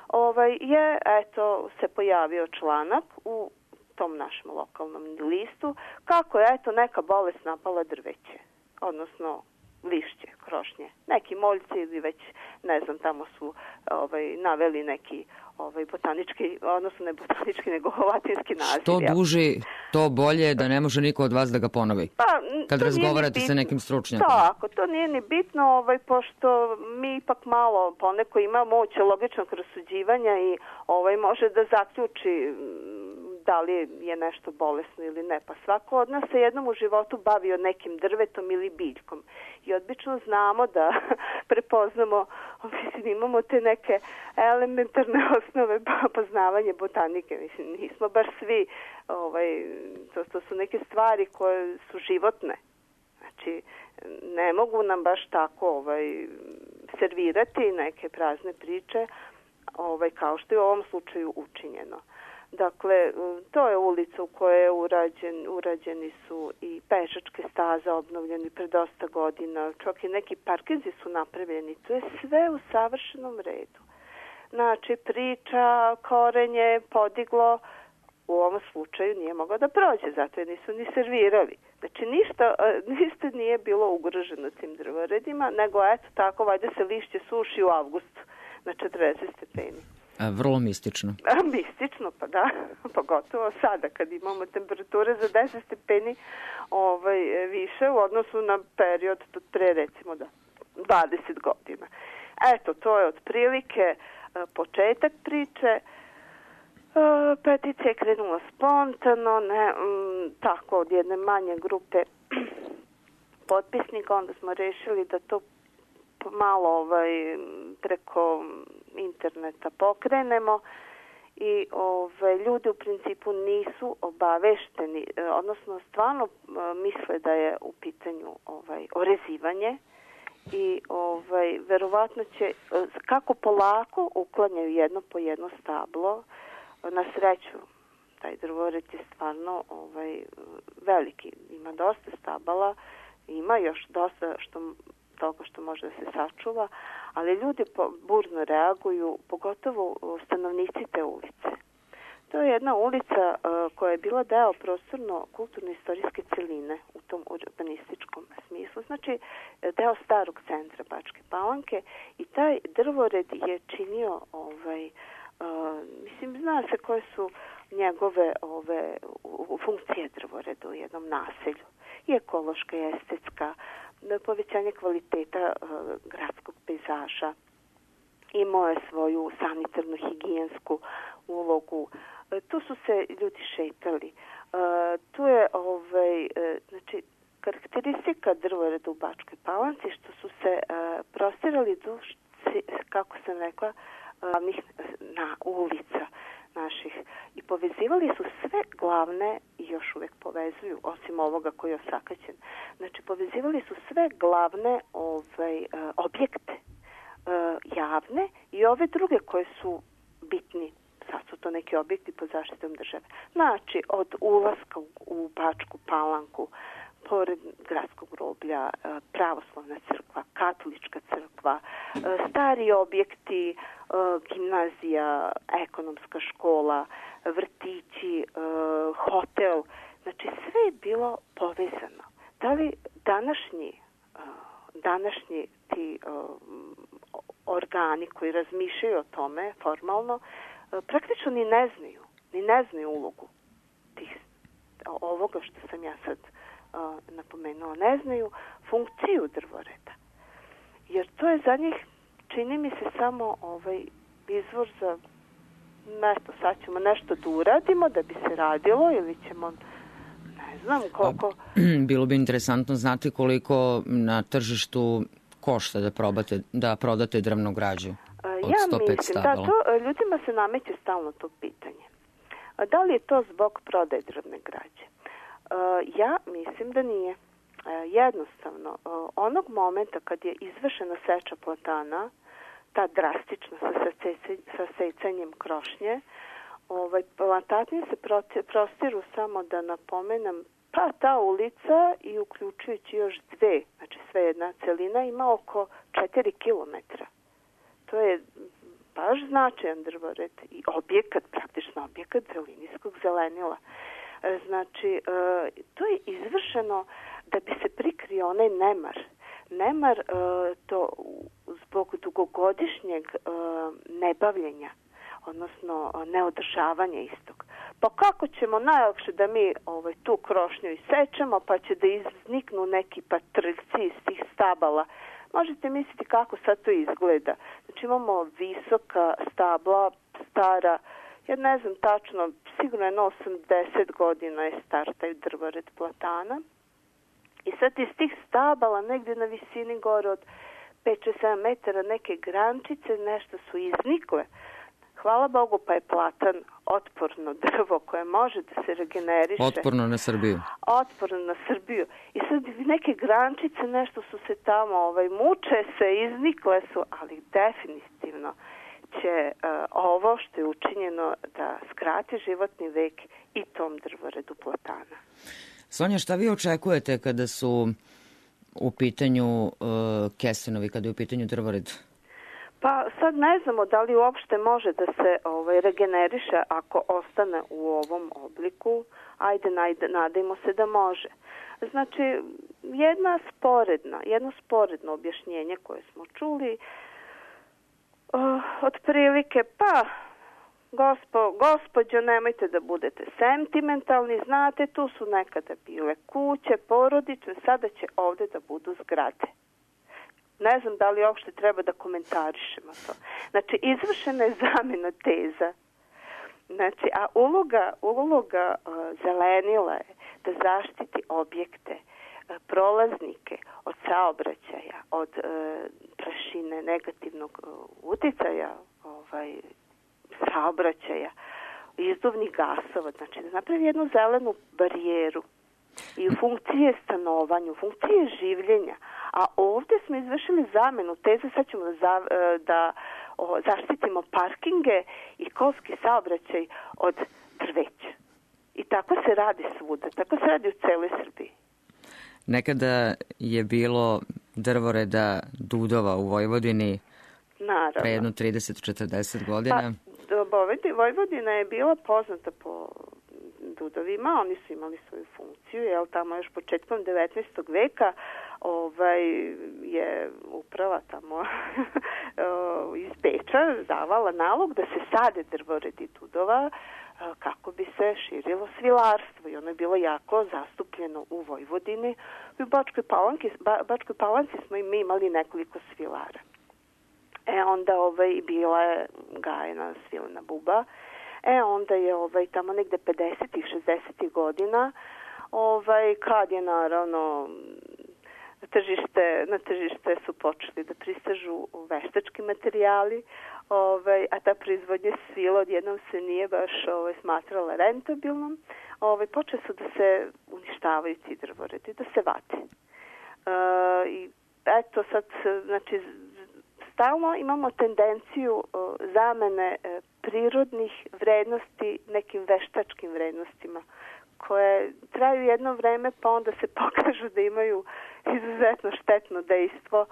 se pojavio članak u tom našem lokalnom listu kako je neka bolest napala drveće, odnosno lišće, krošnje. Neki moljci ili već, ne znam, tamo su naveli neki botanički, odnosno ne botanički, nego latinski naziv. Što duži, to bolje, da ne može niko od vas da ga ponovi. Kad razgovarate sa nekim stručnjakom. Tako, to nije ni bitno, pošto mi ipak malo poneko ima moć logičnog rasuđivanja i može da zaključi da li je nešto bolesno ili ne. Pa svako od nas se jednom u životu bavio nekim drvetom ili biljkom. I obično znamo da prepoznamo, imamo te neke elementarne osnove poznavanja botanike. Mislim, nismo baš svi, to su neke stvari koje su životne. Znači, ne mogu nam baš tako servirati neke prazne priče, kao što je u ovom slučaju učinjeno. Dakle, to je ulica u kojoj je urađeni su i pešačke staze obnovljeni pre dosta godina, čak i neki parkinzi su napravljeni. To je sve u savršenom redu. Znači, priča, korenje, podiglo, u ovom slučaju nije mogao da prođe, zato je nisu ni servirali. Znači, ništa nije bilo ugroženo tim drvoredima, nego tako, valjda se lišće suši u avgustu na 40 stepeni. Vrlo mistično. Mistično, pa da, pogotovo sada kad imamo temperature za 10 stepeni više u odnosu na period pre recimo 20 godina. Eto, to je otprilike početak priče. Peticija je krenula spontano, tako od jedne manje grupe potpisnika, onda smo rešili da to malo preko interneta pokrenemo i ljudi u principu nisu obavešteni, odnosno stvarno misle da je u pitanju orezivanje i verovatno će, kako polako uklanjaju jedno po jedno stablo. Na sreću, taj drvored je stvarno veliki, ima dosta stabala, ima još dosta toga što može da se sačuva, ali ljudi burno reaguju, pogotovo stanovnici te ulice. To je jedna ulica koja je bila deo prostorno-kulturno-istorijske celine u tom urbanističkom smislu, znači deo starog centra Bačke Palanke i taj drvored je činio, zna se koje su njegove funkcije drvoreda u jednom naselju. I ekološka, i estetska, povećanje kvaliteta gradskog pejzaža. Imao je svoju sanitarnu, higijensku ulogu. Tu su se ljudi šetali. Tu je, karakteristika drvoreda u Bačkoj Palanci što su se prostirali duž, kako sam rekla, na ulica naših i povezivali su sve glavne i još uvek povezuju, osim ovoga koji je osakaćen. Znači, povezivali su sve glavne objekte javne i ove druge koje su bitni. Sad su to neki objekti pod zaštitom države. Znači, od ulaska u Bačku Palanku, pored gradskog groblja, pravoslavna crkva, katolička crkva, stari objekti, gimnazija, ekonomska škola, vrtići, hotel, znači sve je bilo povezano. Da li današnji ti organi koji razmišljaju o tome formalno, praktično ni ne znaju ulogu ovoga što sam ja sad napomenula, ne znaju funkciju drvoreda. Jer to je za njih, čini mi se, samo izvor za sad ćemo nešto da uradimo da bi se radilo ili ćemo, ne znam koliko... Bilo bi interesantno znati koliko na tržištu košta da prodate drvnu građu od 105 stabala. Da, ljudima se nameće stalno to pitanje. Da li je to zbog prodaje drvne građe? Ja mislim da nije. Jednostavno, onog momenta kad je izvršena seča platana, ta drastična sa secanjem krošnje, platani se prostiru, samo da napomenem, pa ta ulica i uključujući još dve, znači sve jedna celina, ima oko 4 kilometra. To je baš značajan drvored i praktično objekat linijskog zelenila. Znači, to je izvršeno da bi se prikrio onaj nemar to zbog dugogodišnjeg nebavljenja, odnosno neodržavanja istog. Pa kako ćemo najlakše da mi tu krošnju isečemo, pa će da izniknu neki patrljci iz tih stabala. Možete misliti kako sad to izgleda. Znači imamo visoka stabla, stara, ja ne znam tačno, sigurno jedno 80 godina je star taj drvored platana. I sad iz tih stabala negdje na visini gore od 5-7 metara neke grančice nešto su iznikle. Hvala Bogu, pa je platan otporno drvo koje može da se regeneriše. Otporno na Srbiju. Otporno na Srbiju. I sad neke grančice nešto su se tamo, muče se, iznikle su, ali definitivno će ovo što je učinjeno da skrati životni vek i tom drvoredu platana. Sonja, šta vi očekujete kada su u pitanju kestenovi, kada je u pitanju drvored? Pa sad ne znamo da li uopšte može da se regeneriše ako ostane u ovom obliku. Ajde, nadajmo se da može. Znači, jedno sporedno objašnjenje koje smo čuli, otprilike, pa gospođo, nemojte da budete sentimentalni, znate, tu su nekada bile kuće, porodične, sada će ovde da budu zgrade. Ne znam da li uopšte treba da komentarišemo to. Znači, izvršena je zamena teza. Znači, a uloga zelenila je da zaštiti objekte, prolaznike od saobraćaja, od prašine, negativnog uticaja saobraćaja, izduvnih gasova, znači da napravi jednu zelenu barijeru i u funkcije stanovanja, u funkcije življenja. A ovdje smo izvršili zamenu teze, sad ćemo da zaštitimo parkinge i kolski saobraćaj od drveća. I tako se radi svuda, tako se radi u celoj Srbiji. Nekada je bilo drvoreda dudova u Vojvodini. Naravno. Pre jedno 30-40 godina. Pa, Vojvodina je bila poznata po dudovima, oni su imali svoju funkciju, tamo još početkom 19. veka je uprava tamo iz Beča davala nalog da se sade drvoredi dudova kako bi se širilo svilarstvo i ono je bilo jako zastupljeno u Vojvodini. U Bačkoj Palanci smo mi imali nekoliko svilara. Onda bila je gajena svilna buba. Onda je tamo negde 50-ih, 60-ih godina, kad je naravno na tržište su počeli da pristažu veštački materijali, a ta proizvodnja svila odjednom se nije baš smatrala rentabilnom, počeli su da se uništavaju ti drvoredi, da se vate. I eto sad, znači, stalno imamo tendenciju zamene prirodnih vrednosti nekim veštačkim vrednostima koje traju jedno vreme pa onda se pokažu da imaju izuzetno štetno dejstvo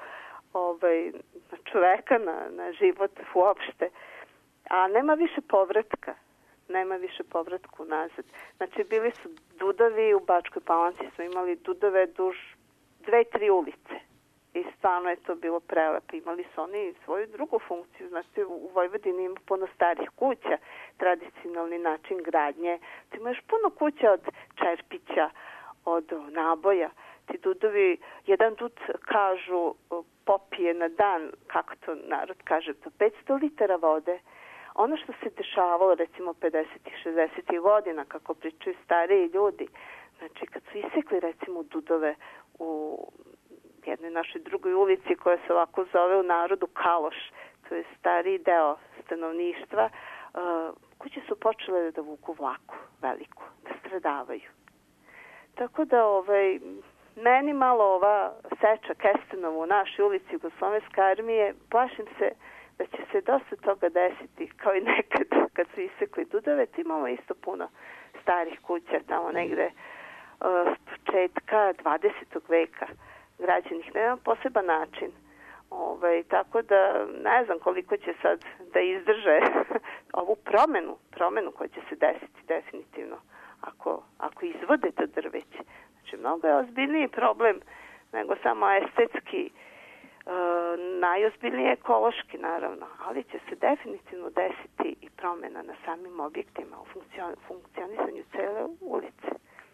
na čoveka, na život uopšte. A nema više povratka. nema više povratku nazad. Znači, bili su dudovi, u Bačkoj Palanci smo imali dudove duž 2-3 ulice. I stvarno je to bilo prelepo. Imali su oni svoju drugu funkciju. Znači, u Vojvodini ima puno starih kuća, tradicionalni način gradnje. Ti imaš puno kuća od čerpića, od naboja. Ti dudovi, jedan dud kažu popije na dan, kako to narod kaže, po 500 litara vode. Ono što se dešavalo recimo 50-ih, 60-ih godina, kako pričaju stariji ljudi, znači kad su isekli recimo dudove u jednoj našoj drugoj ulici koja se ovako zove u narodu Kaloš, to je stariji deo stanovništva, kuće su počele da vuku vlaku veliku, da stradavaju. Tako da meni malo ova seča Kestenova u našoj ulici Jugoslovenske armije, plašim se da će se dosta toga desiti, kao i nekad kad su isekli dudove. Imamo isto puno starih kuća tamo negde s početka 20. veka građenih na jedan poseban način. Tako da ne znam koliko će sad da izdrže ovu promenu koja će se desiti definitivno ako izvode to drveće. Znači, mnogo je ozbiljniji problem nego samo estetski, najozbiljnije ekološki naravno, ali će se definitivno desiti i promjena na samim objektima u funkcionisanju cele ulice.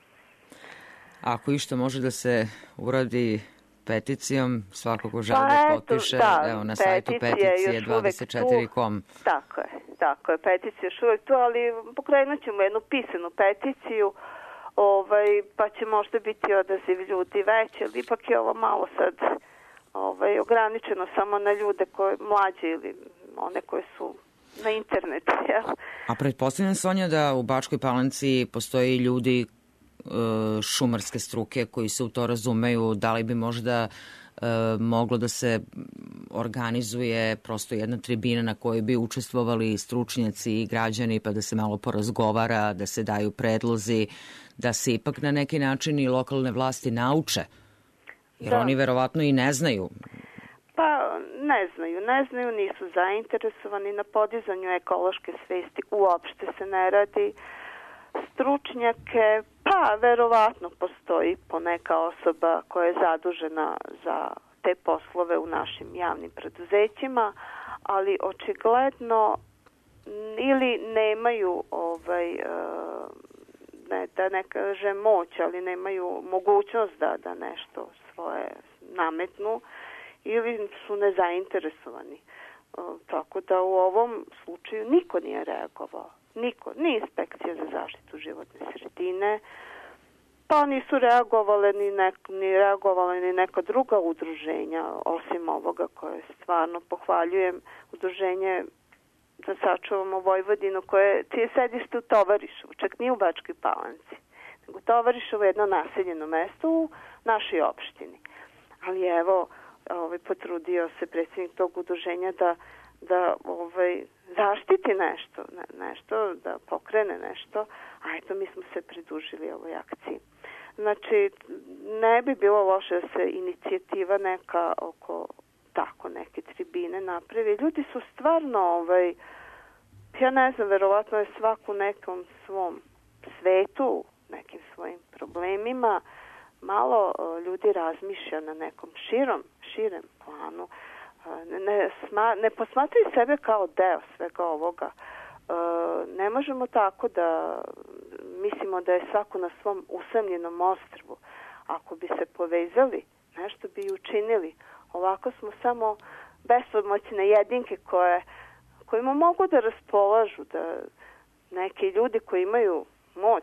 Ako išta može da se uradi peticijom, svako ko želi potpiše, evo na sajtu peticije 24.com. Tako je, peticija još uvek tu, ali pokrenut ćemo jednu pisanu peticiju, pa će možda biti odaziv ljudi veći, ali ipak je ovo malo sad ograničeno samo na ljude mlađe ili one koje su na internetu. Jel? A pretpostavljam, Sonja, da u Bačkoj Palanci postoji ljudi šumarske struke koji se u to razumeju, da li bi možda moglo da se organizuje prosto jedna tribina na kojoj bi učestvovali stručnjaci i građani, pa da se malo porazgovara, da se daju predlozi, da se ipak na neki način i lokalne vlasti nauče, jer oni verovatno i ne znaju. Pa ne znaju, nisu zainteresovani na podizanju ekološke svesti, uopšte se ne radi. Stručnjake, pa verovatno postoji poneka osoba koja je zadužena za te poslove u našim javnim preduzećima, ali očigledno ili nemaju da ne kažem moć, ali nemaju mogućnost da nešto svoje nametnu ili su nezainteresovani. Tako da u ovom slučaju niko nije reagovao. Niko, ni inspekcija za zaštitu životne sredine, pa nisu reagovale ni neka druga udruženja, osim ovoga koje stvarno pohvaljujem, udruženje da sačuvamo Vojvodinu, koje je sedište u Tovariševu, čak nije u Bačkoj Palanci, nego Tovariševo je jedno naseljeno mesto u našoj opštini. Ali evo, potrudio se predsjednik tog udruženja da zaštiti nešto, da pokrene nešto, a eto mi smo se pridružili ovoj akciji. Znači, ne bi bilo loše da se inicijativa neka oko tako neke tribine napravi. Ljudi su stvarno, ja ne znam, verovatno je svak u nekom svom svetu, nekim svojim problemima, malo ljudi razmišlja na nekom širem planu. Ne posmatraju sebe kao deo svega ovoga. Ne možemo tako da mislimo da je svako na svom usamljenom ostrvu. Ako bi se povezali, nešto bi i učinili. Ovako smo samo bespomoćne jedinke kojima mogu da raspolažu, da neki ljudi koji imaju moć,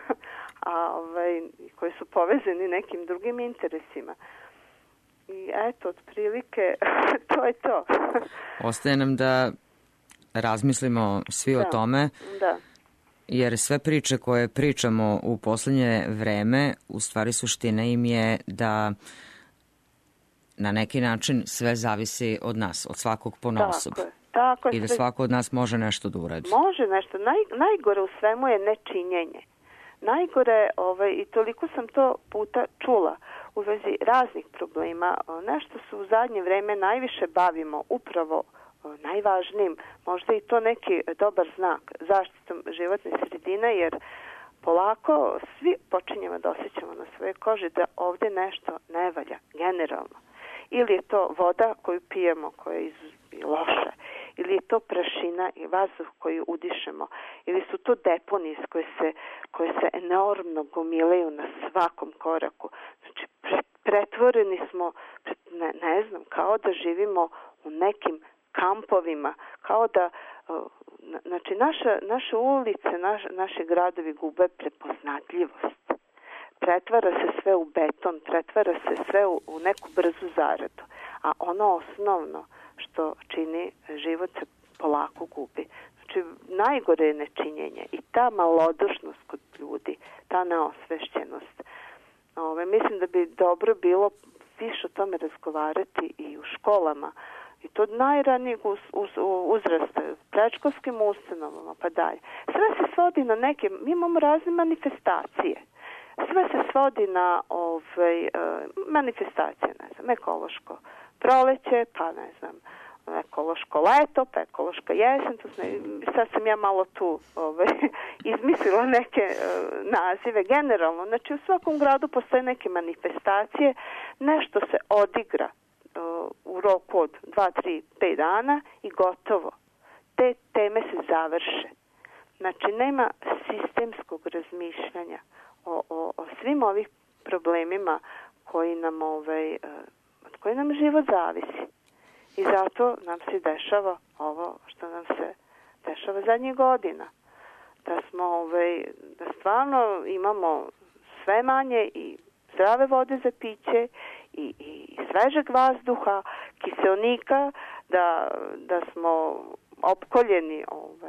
koji su povezani nekim drugim interesima. I eto, otprilike, to je to. Ostaje nam da razmislimo svi o tome, jer sve priče koje pričamo u poslednje vreme, u stvari suština im je da na neki način sve zavisi od nas, od svakog ponaosob. Tako je. I da svako od nas može nešto da uradi. Može nešto. Najgore u svemu je nečinjenje. Najgore, i toliko sam to puta čula u vezi raznih problema, nešto se u zadnje vreme najviše bavimo upravo najvažnijim, možda i to neki dobar znak, zaštitom životne sredine, jer polako svi počinjemo da osjećamo na svojoj koži da ovdje nešto ne valja, generalno. Ili je to voda koju pijemo, koja je loša, ili je to prašina i vazduh koji udišemo, ili su to deponije koje se enormno gomilaju na svakom koraku. Znači, pretvoreni smo, ne znam, kao da živimo u nekim kampovima, kao da, znači, naše ulice, naši gradovi gube prepoznatljivost. Pretvara se sve u beton, pretvara se sve u neku brzu zaradu, a ono osnovno što čini život se polako gubi. Znači, najgore je nečinjenje i ta malodušnost kod ljudi, ta neosvešćenost. Mislim da bi dobro bilo više o tome razgovarati i u školama, i to od najranijeg uzrasta, predškolskim ustanovama pa dalje. Sve se svodi na neke, mi imamo razne manifestacije. Sve se svodi na manifestacije, ne znam, ekološko proleće, pa ne znam, ekološko leto, pa ekološka jesen, sad sam ja malo tu izmislila neke nazive generalno. Znači, u svakom gradu postoje neke manifestacije, nešto se odigra u roku od 2, 3, 5 dana i gotovo. Te teme se završe. Znači, nema sistemskog razmišljanja o svim ovih problemima koji nam, od koji nam život zavisi. I zato nam se dešava ovo što nam se dešava zadnjih godina. Da smo, da stvarno imamo sve manje i zdrave vode za piće i svežeg vazduha, kiseonika, da smo opkoljeni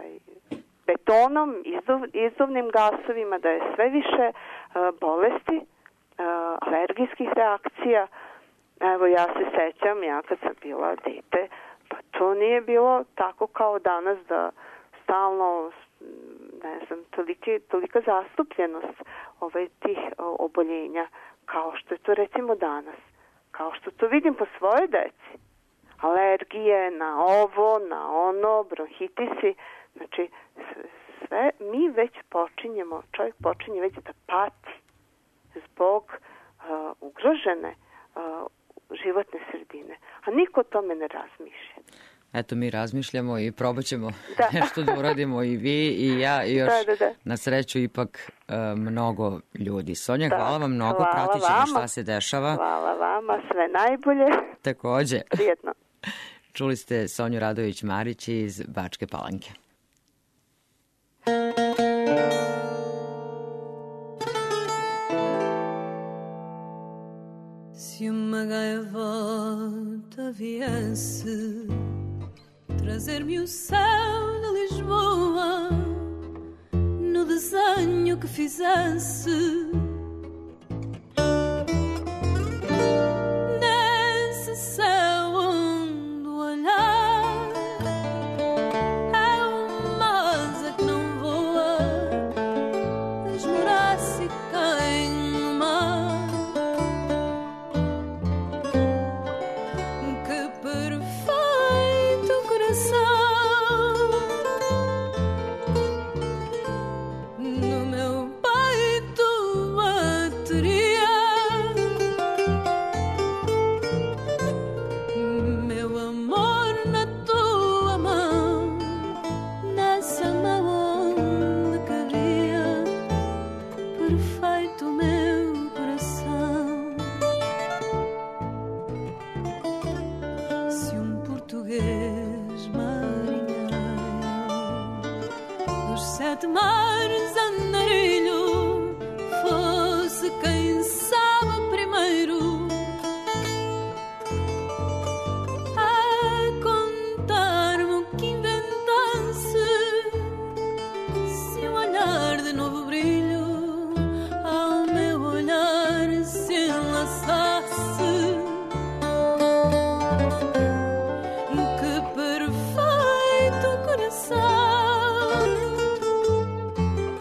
betonom, izduvnim gasovima, da je sve više bolesti, alergijskih reakcija. Evo, ja se sećam, ja kad sam bila dete, pa to nije bilo tako kao danas da stalno, ne znam, tolika zastupljenost tih oboljenja, kao što je to recimo danas, kao što to vidim po svojoj deci. Alergije na ovo, na ono, bronhitisi, znači sve mi već počinjemo, čovjek počinje već da pati zbog ugrožene životne sredine, a niko o tome ne razmišlja. Eto, mi razmišljamo i probat ćemo nešto da uradimo i vi i ja i još na sreću ipak mnogo ljudi. Sonja, hvala vam mnogo, pratit ćemo šta se dešava. Hvala vama, sve najbolje. Takođe. Prijetno. Čuli ste Sonju Radović-Marić iz Bačke Palanke. Se uma gaivota viesse trazer-me o céu de Lisboa no desenho que fizesse, nesse céu onde olhar é uma asa que não voa, esmorar-se e cai no mar. Mares andarilho fosse quem sabe primeiro a contar-me o que inventasse, se o olhar de novo brilho ao meu olhar se enlaçasse, que perfeito coração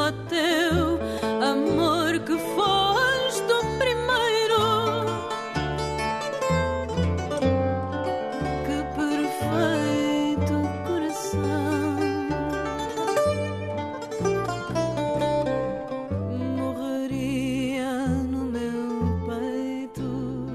bateu, amor que foste o primeiro. Que perfeito coração. Morreria no meu peito,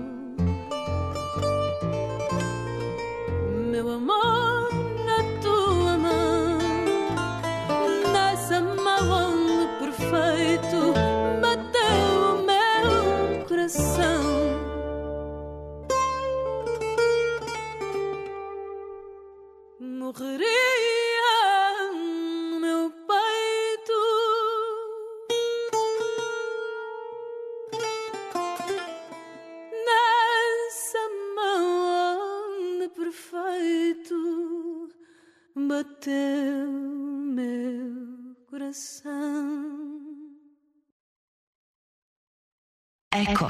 meu amor, na tua mão, nessa mão onde perfeito bateu o meu coração. Morreria no meu peito, nessa mão onde perfeito bateu meu coração. Eko.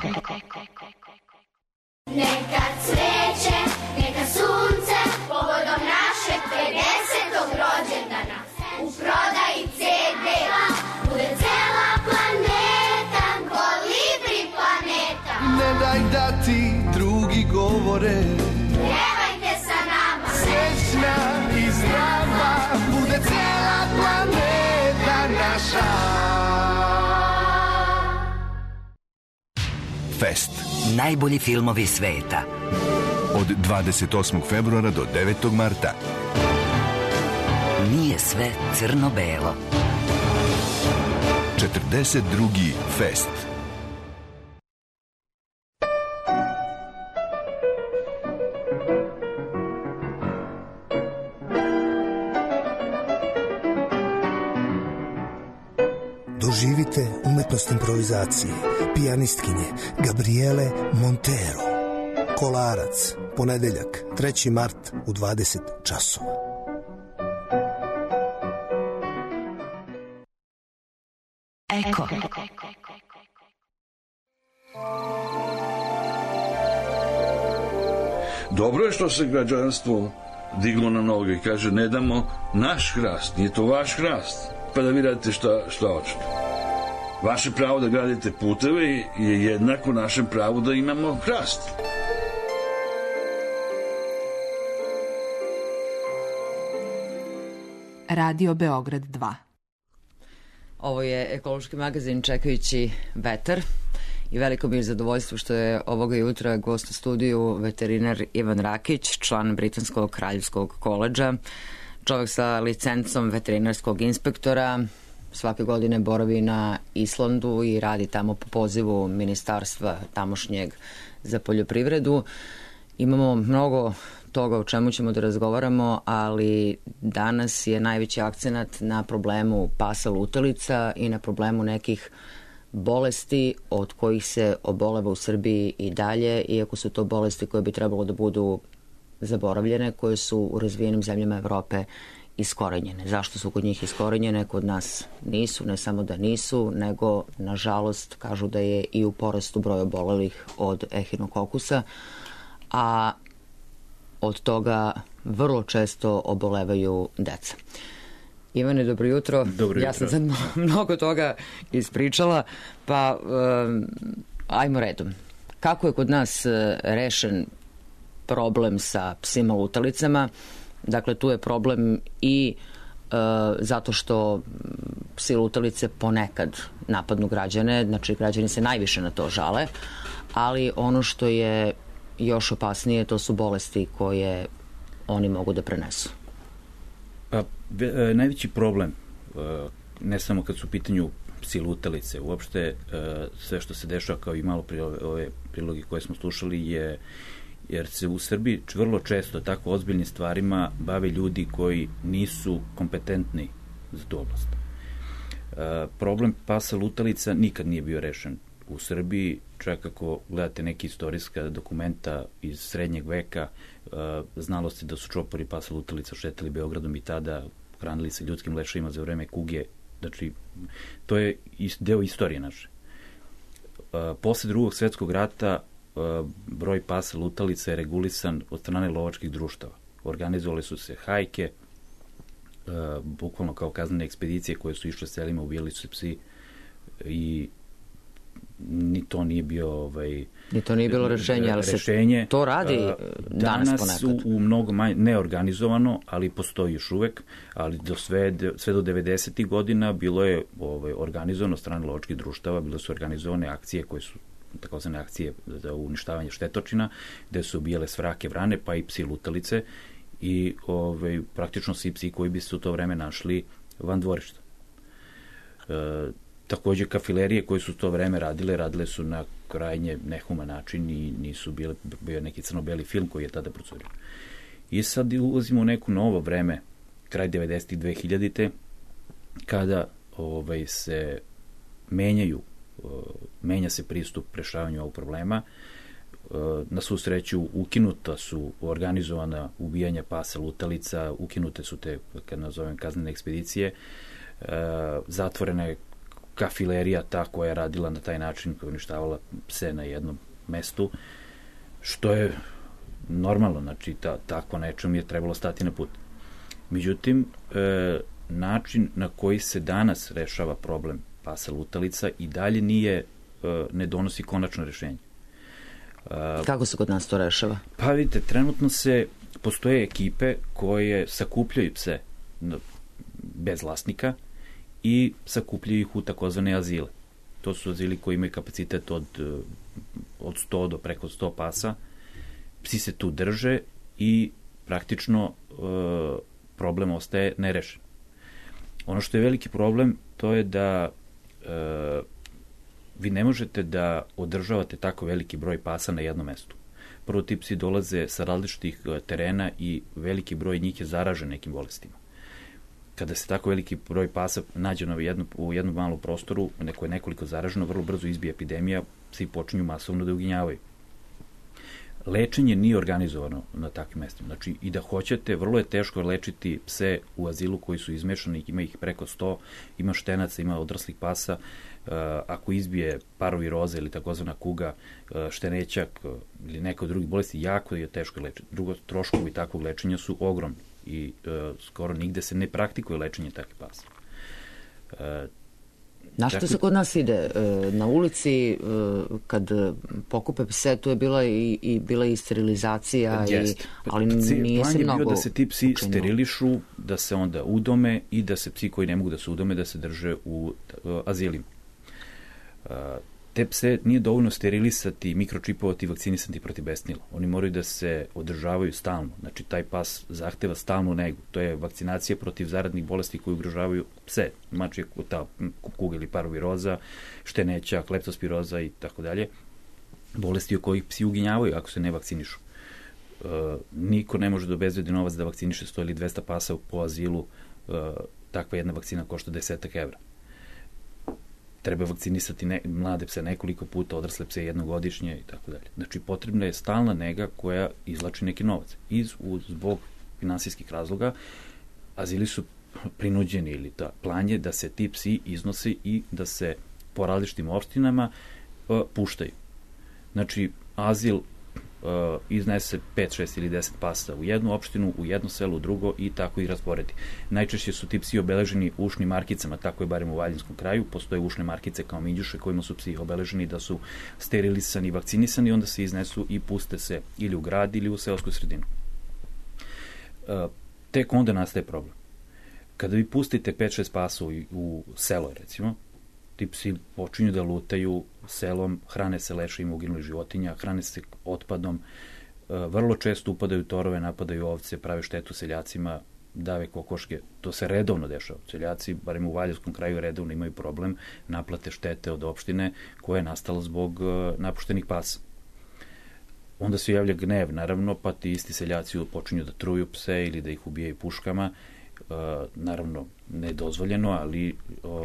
Neka cveće, neka sunce, povodom našeg 50. rođendana. U prodaji CD-a bude cela planeta, kolibri planeta. Ne daj da ti drugi govore, Pjevajte sa nama, srećna i zdrava, bude cela planeta naša. Fest. Najbolji filmovi sveta. Od 28. februara do 9. marta. Nije sve crno-belo. 42. Fest. Doživite umetnost improvizacije pijanistkinje Gabriele Montero. Kolarac, ponedeljak, 3. mart u 20 časova. Eko. Dobro je što se građanstvo diglo na noge i kaže ne damo naš hrast, nije to vaš hrast, pa da vi radite šta hoćete. Vaše pravo da gradite puteve je jednako našem pravu da imamo hrast. Radio Beograd 2. Ovo je ekološki magazin Čekajući vetar i veliko mi je zadovoljstvo što je ovoga jutra gost u studiju veterinar Ivan Rakić, član Britanskog kraljevskog koledža, čovjek sa licencom veterinarskog inspektora, svake godine boravi na Islandu i radi tamo po pozivu ministarstva tamošnjeg za poljoprivredu. Imamo mnogo toga o čemu ćemo da razgovaramo, ali danas je najveći akcenat na problemu pasa lutalica i na problemu nekih bolesti od kojih se oboleva u Srbiji i dalje, iako su to bolesti koje bi trebalo da budu zaboravljene, koje su u razvijenim zemljama Evrope iskorenjene. Zašto su kod njih iskorenjene? Kod nas nisu, ne samo da nisu, nego nažalost kažu da je i u porastu broj obolelih od ehinokokusa, a od toga vrlo često obolevaju deca. Ivane, dobro jutro. Dobro jutro. Ja sam sad mnogo toga ispričala, pa ajmo redom. Kako je kod nas rešen problem sa psima lutalicama? Dakle, tu je problem i zato što psi lutalice ponekad napadnu građane, znači građani se najviše na to žale, ali ono što je još opasnije, to su bolesti koje oni mogu da prenesu. Pa, najveći problem, ne samo kad su u pitanju psi lutalice, uopšte sve što se dešava, kao i malo prije ove priloge koje smo slušali, je jer se u Srbiji vrlo često tako ozbiljnim stvarima bave ljudi koji nisu kompetentni za tu oblast. Problem pasa lutalica nikad nije bio rešen u Srbiji, čak ako gledate neke istorijska dokumenta iz srednjeg veka, znalo se da su čopori pasa lutalica šetali Beogradom i tada hranili se ljudskim leševima za vreme kuge. Znači, to je deo istorije naše. Posle Drugog svetskog rata broj pasa lutalica je regulisan od strane lovačkih društava. Organizovali su se hajke bukvalno kao kaznene ekspedicije koje su išle selima, ubijali su se psi i ni to nije bio ni to nije bilo rešenje, ali se to radi danas ponekad. U mnogo manje neorganizovano, ali postoji još uvek, ali sve do 90. godina bilo je organizovano strane lovačkih društava, bile su organizovane akcije koje su takozvane akcije za uništavanje štetočina, gde su ubijale svrake, vrane, pa i psi lutalice i praktično svi psi koji bi se u to vreme našli van dvorišta. Takođe, kafilerije koje su to vreme radile su na krajnje nehuman način i nisu bio neki crno-beli film koji je tada procurio. I sad ulazimo u neko novo vreme, kraj 90. 2000. kada se menja se pristup rešavanju ovog problema. Na svu sreću ukinuta su organizovana ubijanja pasa lutalica, ukinute su te, kad nazovem, kaznene ekspedicije, zatvorena je kafilerija ta koja je radila na taj način, koja je uništavala pse na jednom mestu, što je normalno, znači tako nečem je trebalo stati na put. Međutim, način na koji se danas rešava problem pasa lutalica i dalje ne donosi konačno rešenje. Kako se kod nas to rešava? Pa vidite, trenutno postoje ekipe koje sakupljaju pse bez vlasnika i sakupljaju ih u takozvane azile. To su azili koji imaju kapacitet od 100 do preko 100 pasa. Psi se tu drže i praktično problem ostaje nerešen. Ono što je veliki problem, to je da vi ne možete da održavate tako veliki broj pasa na jednom mestu. Prvo, ti psi dolaze sa različitih terena i veliki broj njih je zaražen nekim bolestima. Kada se tako veliki broj pasa nađe u jednom malom prostoru, neko je nekoliko zaraženo, vrlo brzo izbije epidemija, psi počinju masovno da uginjavaju. Lečenje nije organizovano na takvim mestima. Znači, i da hoćete, vrlo je teško lečiti pse u azilu koji su izmešani, ima ih preko 100, ima štenaca, ima odraslih pasa. Ako izbije paroviroza ili takozvana kuga, štenećak ili neka od drugih bolesti, jako je teško lečiti. Drugo, troškovi takvog lečenja su ogromni i skoro nigde se ne praktikuje lečenje takvih pasa. Na što se kod nas ide? Na ulici, kad pokupe pse, tu je bila i sterilizacija, ali nije se mnogo učinilo. Plan je bio da se ti psi sterilišu, da se onda udome i da se psi koji ne mogu da se udome, da se drže u azilima. Te pse nije dovoljno sterilisati, mikročipovati i vakcinisati protiv besnila. Oni moraju da se održavaju stalno. Znači, taj pas zahteva stalnu negu. To je vakcinacija protiv zaradnih bolesti koji ugrožavaju pse. Znači, ta kuga ili paroviroza, šteneća, leptospiroza i tako dalje. Bolesti o kojih psi uginjavaju ako se ne vakcinišu. Niko ne može da obezbedi novac da vakciniše 100 ili 200 pasa po azilu. Takva jedna vakcina košta 10 evra. Treba vakcinisati mlade pse nekoliko puta, odrasle pse jednogodišnje i tako dalje. Znači, potrebna je stalna nega koja izvlači neki novac. Zbog finansijskih razloga, azili su prinuđeni ili plan je da se ti psi iznose i da se po različitim opštinama puštaju. Znači, azil iznese 5, 6 ili 10 pasa u jednu opštinu, u jedno selo, u drugo i tako ih rasporedi. Najčešće su ti psi obeleženi ušnim markicama, tako je barem u Valjinskom kraju, postoje ušne markice kao minđuše kojima su psi obeleženi da su sterilisani i vakcinisani, onda se iznesu i puste se ili u grad ili u seosku sredinu. Tek onda nastaje problem. Kada vi pustite 5-6 pasa u selo, recimo, ti psi počinju da lutaju selom, hrane se leševima uginulih životinja, hrane se otpadom, vrlo često upadaju u torove, napadaju ovce, prave štetu seljacima, dave kokoške. To se redovno dešava. Seljaci, barem u Valjevskom kraju, redovno imaju problem naplate štete od opštine koja je nastala zbog napuštenih pasa. Onda se javlja gnev, naravno, pa ti isti seljaci počinju da truju pse ili da ih ubijaju puškama. Naravno, nedozvoljeno, ali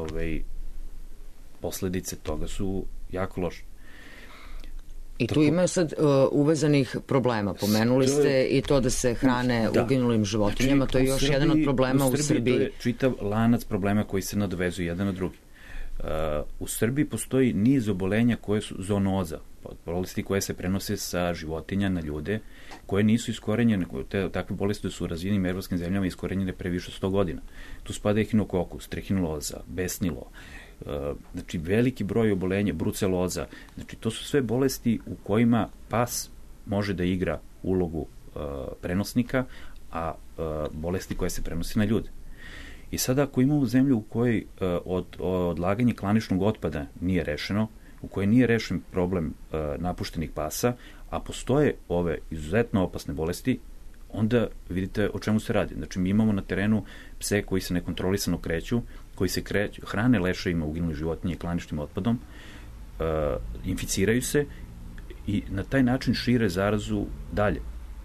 posledice toga su jako loše. I tu ima sad uvezanih problema. Pomenuli ste i to da se hrane uginulim životinjama. To je još jedan od problema u Srbiji. To je čitav lanac problema koji se nadovezuju jedan na drugi. U Srbiji postoji niz obolenja koje su zoonoza, bolesti koje se prenose sa životinja na ljude, koje nisu iskorenjene, takve bolesti su u razvijenim evropskim zemljama iskorenjene pre više 100 godina. Tu spada ehinokokus, trihinoloza, besnilo, znači veliki broj obolenja, bruceloza, znači to su sve bolesti u kojima pas može da igra ulogu prenosnika, a bolesti koje se prenose na ljude. I sada ako imamo zemlju u kojoj odlaganje klaničnog otpada nije rešeno, u kojoj nije rešen problem napuštenih pasa, a postoje ove izuzetno opasne bolesti, onda vidite o čemu se radi. Znači mi imamo na terenu pse koji se nekontrolisano kreću, koji se hrane leševima uginulih životinja i klaničnim otpadom, inficiraju se i na taj način šire zarazu dalje.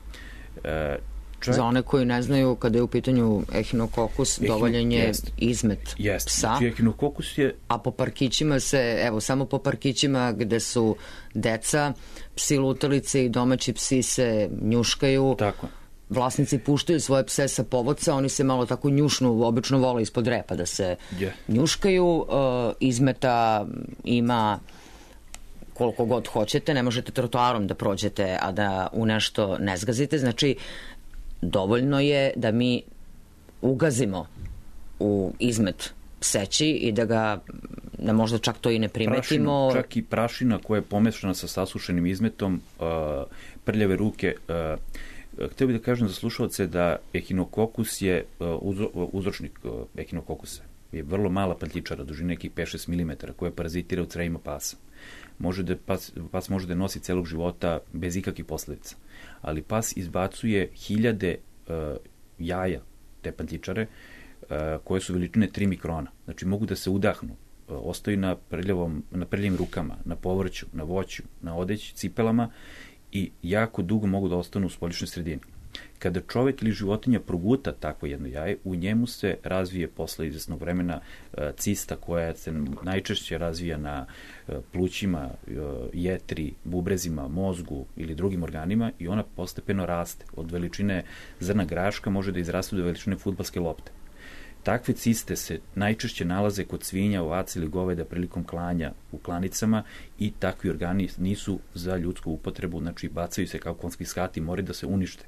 Za one koji ne znaju, kada je u pitanju ehinokokus, dovoljan je izmet psa. Znači, ehinokokus je... A po parkićima se, evo, samo po parkićima gde su deca, psi lutalice i domaći psi se njuškaju. Tako. Vlasnici puštaju svoje pse sa povodca, oni se malo tako njušnu, obično vole ispod repa da se njuškaju. Izmeta ima koliko god hoćete, ne možete trotoarom da prođete, a da u nešto ne zgazite. Znači, dovoljno je da mi ugazimo u izmet pseći i da možda čak to i ne primetimo. Čak i prašina koja je pomešana sa sasušenim izmetom, prljave ruke. Htio bih da kažem za slušalce da ehinokokus je uzročnik ehinokokusa. Je vrlo mala pantljičara, dužina nekih 5-6 mm, koja parazitira u crevima pasa. Pas može da nosi celog života bez ikakvih posledica. Ali pas izbacuje hiljade jaja te pantljičare koje su veličine 3 mikrona. Znači mogu da se udahnu, ostaju na prljavim rukama, na povrću, na voću, na odeći, cipelama i jako dugo mogu da ostanu u spoljišnoj sredini. Kada čovek ili životinja proguta takvo jedno jaje, u njemu se razvije posle izvesnog vremena cista koja se najčešće razvija na plućima, jetri, bubrezima, mozgu ili drugim organima i ona postepeno raste. Od veličine zrna graška može da izraste do veličine fudbalske lopte. Takve ciste se najčešće nalaze kod svinja, ovaca ili goveda prilikom klanja u klanicama i takvi organi nisu za ljudsku upotrebu, znači bacaju se kao konjski skati, moraju da se unište.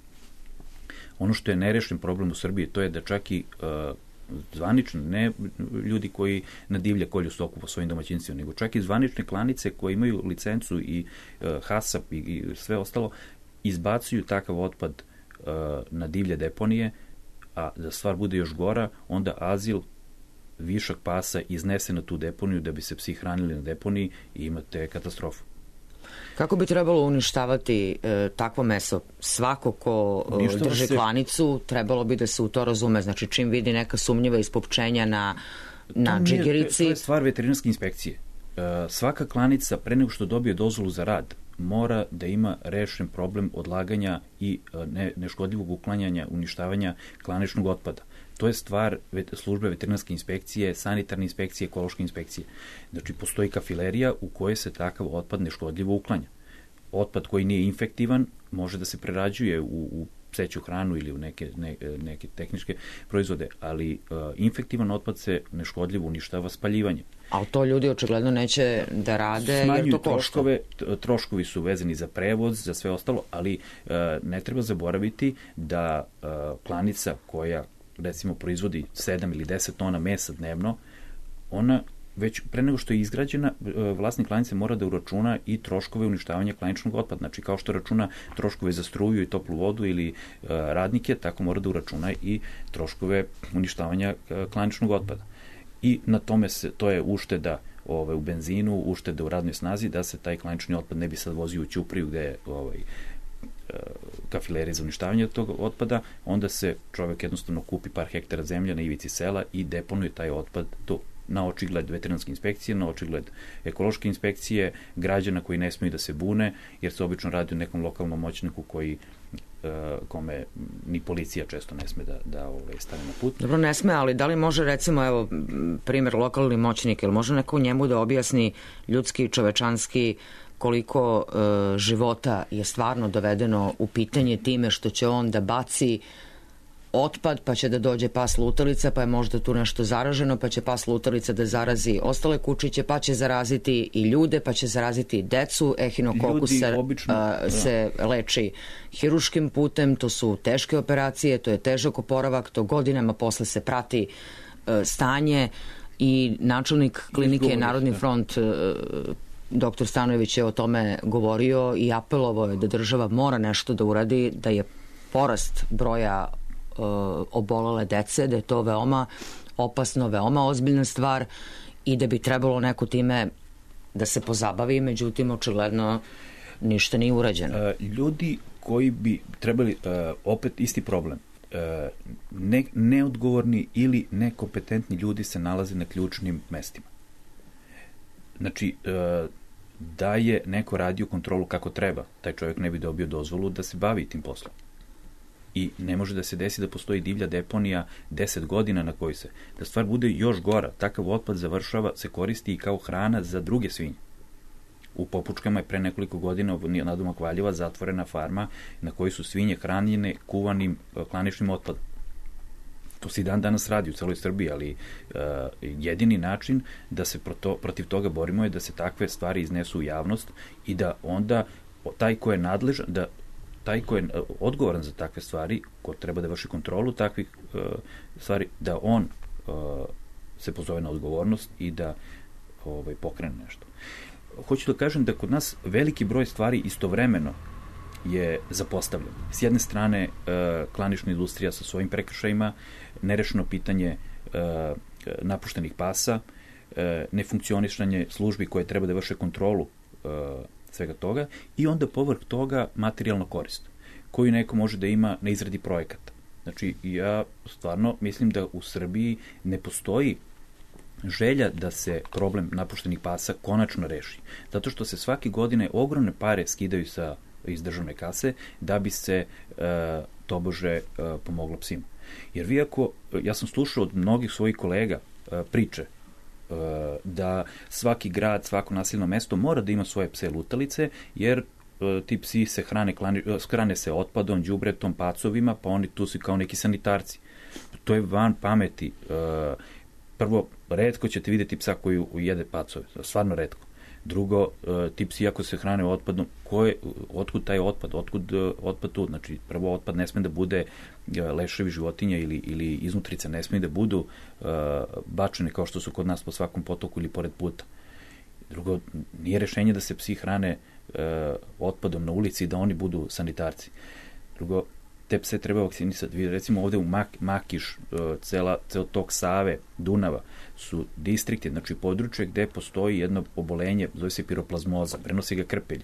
Ono što je nerešen problem u Srbiji, to je da čak i zvanično, ne ljudi koji na divlje kolju stoku po svojim domaćinstvima, nego čak i zvanične klanice koje imaju licencu i HASAP i sve ostalo, izbacuju takav otpad na divlje deponije, a da stvar bude još gora, onda azil višak pasa iznese na tu deponiju da bi se psi hranili na deponiji i imate katastrofu. Kako bi trebalo uništavati takvo meso? Svako ko drži klanicu, trebalo bi da se u to razume. Znači, čim vidi neka sumnjiva ispopčenja na džigerici... To je stvar veterinarske inspekcije. Svaka klanica, pre nego što dobije dozvolu za rad, mora da ima rešen problem odlaganja i neškodljivog uklanjanja, uništavanja klaničnog otpada. To je stvar službe veterinarske inspekcije, sanitarne inspekcije, ekološke inspekcije. Znači, postoji kafilerija u kojoj se takav otpad neškodljivo uklanja. Otpad koji nije infektivan može da se prerađuje u pseću hranu ili u neke tehničke proizvode, ali infektivan otpad se neškodljivo uništava spaljivanjem. Ali to ljudi očigledno neće da rade jer to košta. Troškovi su vezani za prevoz, za sve ostalo, ali ne treba zaboraviti da klanica koja recimo proizvodi 7 ili 10 tona mesa dnevno, ona već pre nego što je izgrađena, vlasnik klanice mora da uračuna i troškove uništavanja klaničnog otpada. Znači, kao što računa troškove za struju i toplu vodu ili radnike, tako mora da uračuna i troškove uništavanja klaničnog otpada. I na tome to je ušteda u benzinu, ušteda u radnoj snazi, da se taj klanični otpad ne bi sad vozio u Ćupriju gde je kafilerije za uništavanje tog otpada, onda se čovek jednostavno kupi par hektara zemlje na ivici sela i deponuje taj otpad tu. Na očigled veterinarske inspekcije, na očigled ekološke inspekcije, građana koji ne smiju da se bune, jer se obično radi o nekom lokalnom moćniku kome ni policija često ne sme da stane na put. Dobro, ne sme, ali da li može, recimo, evo, primer lokalni moćnik, ili može neko njemu da objasni ljudski, čovečanski, koliko života je stvarno dovedeno u pitanje time što će on da baci otpad, pa će da dođe pas lutalica, pa je možda tu nešto zaraženo, pa će pas lutalica da zarazi ostale kučiće, pa će zaraziti i ljude, pa će zaraziti i decu. Ehinokokus se leči hiruškim putem, to su teške operacije, to je težak oporavak, to godinama posle se prati stanje i načelnik klinike Narodni front dr. Stanojević je o tome govorio i apelovao je da država mora nešto da uradi, da je porast broja obolele dece, da je to veoma opasno, veoma ozbiljna stvar i da bi trebalo neko time da se pozabavi, međutim, očigledno ništa nije urađeno. Ljudi koji bi trebali, opet isti problem, neodgovorni ili nekompetentni ljudi se nalaze na ključnim mestima. Znači, da je neko radio kontrolu kako treba, taj čovjek ne bi dobio dozvolu da se bavi tim poslom. I ne može da se desi da postoji divlja deponija 10 godina na kojoj se, da stvar bude još gora, takav otpad se koristi i kao hrana za druge svinje. U Popučkama je pre nekoliko godina nadomak Valjeva zatvorena farma na kojoj su svinje hranjene kuvanim klaničnim otpadom. To se i dan danas radi u celoj Srbiji, ali jedini način da se protiv toga borimo je da se takve stvari iznesu u javnost i da onda taj ko je nadležan, taj ko je odgovoran za takve stvari, ko treba da vrši kontrolu takvih stvari, da on se pozove na odgovornost i da pokrene nešto. Hoću da kažem da kod nas veliki broj stvari istovremeno je zapostavljen. S jedne strane, klanična industrija sa svojim prekršajima, nerešeno pitanje napuštenih pasa, nefunkcionisanje službi koje treba da vrše kontrolu svega toga i onda povrh toga materijalna korist koju neko može da ima na izradi projekata. Znači, ja stvarno mislim da u Srbiji ne postoji želja da se problem napuštenih pasa konačno reši. Zato što se svake godine ogromne pare skidaju iz državne kase da bi se tobože pomoglo psima. Jer ja sam slušao od mnogih svojih kolega priče da svaki grad, svako naseljeno mesto mora da ima svoje pse lutalice, jer ti psi se hrane se otpadom, đubretom, pacovima, pa oni tu su kao neki sanitarci. To je van pameti. Prvo, retko ćete vidjeti psa koji jede pacove, stvarno retko. Drugo, ti psi ako se hrane otpadom, otkud taj otpad? Otpad tu? Znači, prvo, otpad ne sme da bude leševi životinja ili iznutrice, ne sme da budu bačene kao što su kod nas po svakom potoku ili pored puta. Drugo, nije rešenje da se psi hrane otpadom na ulici i da oni budu sanitarci. Drugo, te pse treba vakcinisati. Recimo ovde u Makiš, ceo tok Save, Dunava, su distrikti, znači područje gde postoji jedno obolenje, zove se piroplazmoza, prenosi ga krpelji.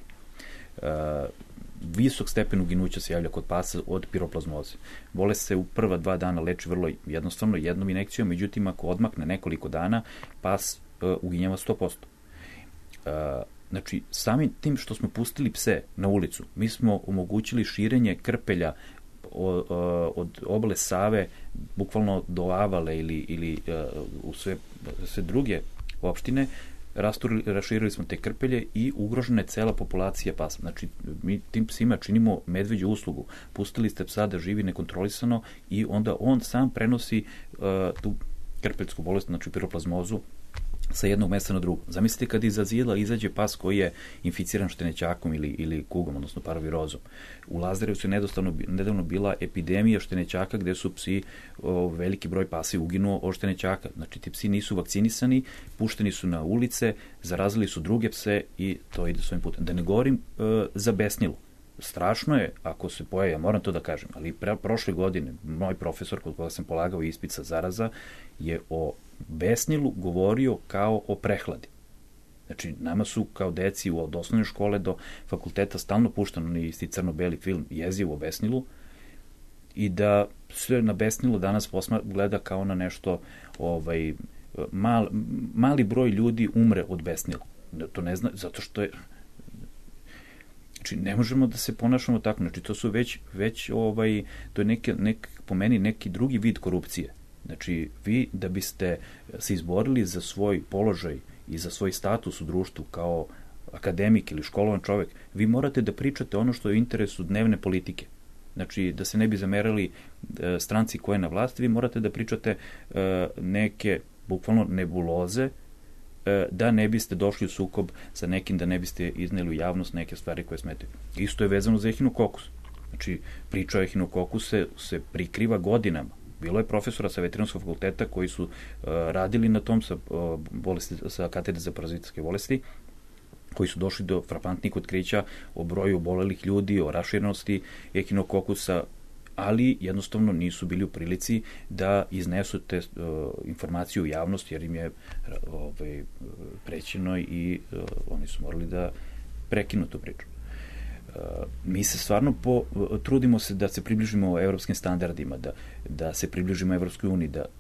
Visok stepen uginuća se javlja kod pasa od piroplazmoze. Bolest se u prva 2 dana leči vrlo jednostavno, jednom injekcijom, međutim ako odmakne nekoliko dana, pas uginjava 100%. Znači, samim tim što smo pustili pse na ulicu, mi smo omogućili širenje krpelja od obale Save bukvalno do Avale ili u sve druge opštine, raširili smo te krpelje i ugrožena je cela populacija pasa. Znači, mi tim psima činimo medveđu uslugu. Pustili ste psa da živi nekontrolisano i onda on sam prenosi tu krpeljsku bolest, znači piroplazmozu, sa jednog mesta na drugo. Zamislite kad iz azila izađe pas koji je inficiran štenećakom ili kugom, odnosno parvirozom. U Lazarevcu je nedavno bila epidemija štenećaka gde su psi, veliki broj pasa je uginuo od štenećaka. Znači ti psi nisu vakcinisani, pušteni su na ulice, zarazili su druge pse i to ide svojim putem. Da ne govorim za besnilu. Strašno je ako se pojavi, ja moram to da kažem, ali prošle godine moj profesor kod koga sam polagao ispit sa zaraza je o besnilu govorio kao o prehladi. Znači, nama su kao deci od osnovne škole do fakulteta stalno puštano na isti crno-beli film jezivo o besnilu i da sve na besnilu danas gleda kao na nešto, mali broj ljudi umre od besnila. To ne zna, zato što je... Znači, ne možemo da se ponašamo tako. Znači, to su već to je po meni neki drugi vid korupcije. Znači, vi da biste se izborili za svoj položaj i za svoj status u društvu kao akademik ili školovan čovek, vi morate da pričate ono što je u interesu dnevne politike. Znači, da se ne bi zamerali stranci koje je na vlasti, vi morate da pričate neke, bukvalno, nebuloze, da ne biste došli u sukob sa nekim, da ne biste izneli u javnost neke stvari koje smetaju. Isto je vezano za ehinokokus. Znači, priča o ehinokokusu se prikriva godinama. Bilo je profesora sa veterinarskog fakulteta koji su radili na tom sa katedre za parazitske bolesti, koji su došli do frapantnih otkrića o broju obolelih ljudi, o raširenosti ehinokokusa, ali jednostavno nisu bili u prilici da iznesu te informacije u javnost, jer im je prećeno i oni su morali da prekinu tu priču. Mi se stvarno trudimo se da se približimo evropskim standardima, da se približimo Evropskoj uniji, da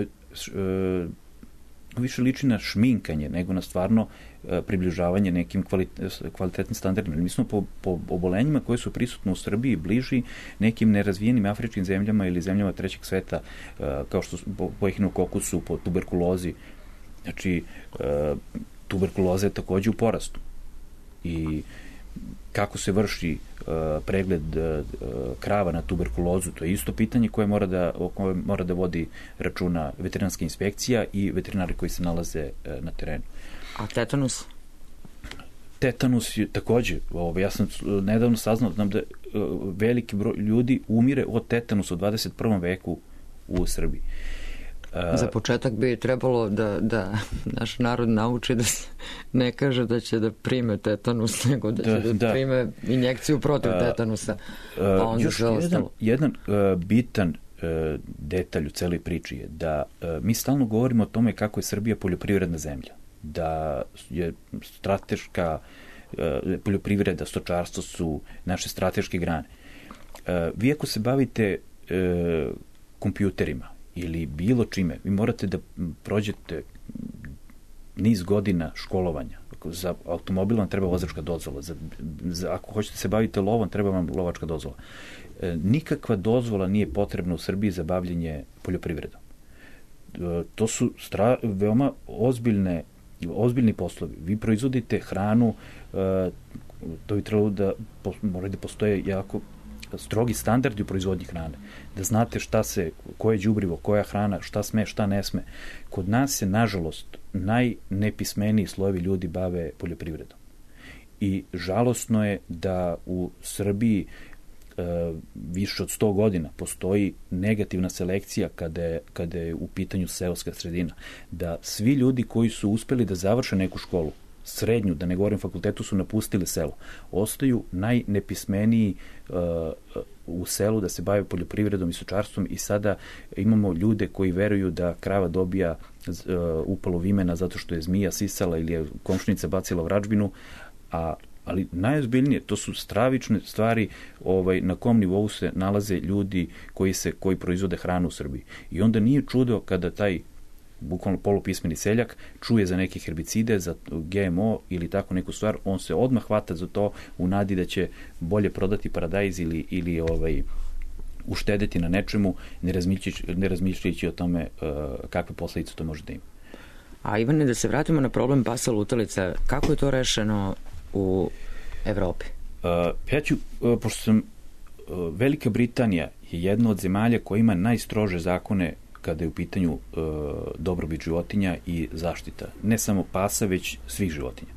više liči na šminkanje nego na stvarno približavanje nekim kvalitetnim standardima. Mi smo po obolenjima koje su prisutne u Srbiji bliži nekim nerazvijenim afričkim zemljama ili zemljama trećeg sveta, kao što po ehinokokusu, po tuberkulozi. Znači, tuberkuloza je takođe u porastu. I kako se vrši pregled krava na tuberkulozu, to je isto pitanje koje mora da vodi računa veterinarska inspekcija i veterinari koji se nalaze na terenu. A tetanus? Tetanus je takođe, ja sam nedavno saznao da veliki broj ljudi umire od tetanusa u 21. veku u Srbiji. Za početak bi trebalo da naš narod nauči da se ne kaže da će da prime tetanus, nego da će da prime injekciju protiv tetanusa. Pa onda još jedan bitan detalj u celoj priči je da mi stalno govorimo o tome kako je Srbija poljoprivredna zemlja, da je strateška poljoprivreda, stočarstvo su naše strateške grane. Vi ako se bavite kompjuterima ili bilo čime, vi morate da prođete niz godina školovanja. Za automobil vam treba vozačka dozvola. Ako hoćete se bavite lovom, treba vam lovačka dozvola. Nikakva dozvola nije potrebna u Srbiji za bavljenje poljoprivredom. To su veoma ozbiljni poslovi. Vi proizvodite hranu, to bi trebalo da moraju da postoje jako strogi standardi u proizvodnji hrane. Da znate koje je đubrivo, koja hrana, šta sme, šta ne sme. Kod nas se, nažalost, najnepismeniji slojevi ljudi bave poljoprivredom. I žalosno je da u Srbiji više od 100 godina postoji negativna selekcija kada je u pitanju seoska sredina. Da svi ljudi koji su uspeli da završe neku školu, srednju, da ne govorim fakultetu, su napustili selo. Ostaju najnepismeniji u selu da se bave poljoprivredom i stočarstvom i sada imamo ljude koji veruju da krava dobija upalu vimena zato što je zmija sisala ili je komšinica bacila vražbinu, ali najozbiljnije, to su stravične stvari na kom nivou se nalaze ljudi koji proizvode hranu u Srbiji. I onda nije čudo kada taj bukvalno polupismeni seljak čuje za neke herbicide, za GMO ili tako neku stvar, on se odmah hvata za to u nadi da će bolje prodati paradajz ili uštedeti na nečemu, ne razmišljajući o tome kakve posledice to može da ima. A Ivane, da se vratimo na problem pasa lutalica, kako je to rešeno u Evropi? Pošto Velika Britanija je jedna od zemalja koja ima najstrože zakone kada je u pitanju dobrobit životinja i zaštita. Ne samo pasa, već svih životinja.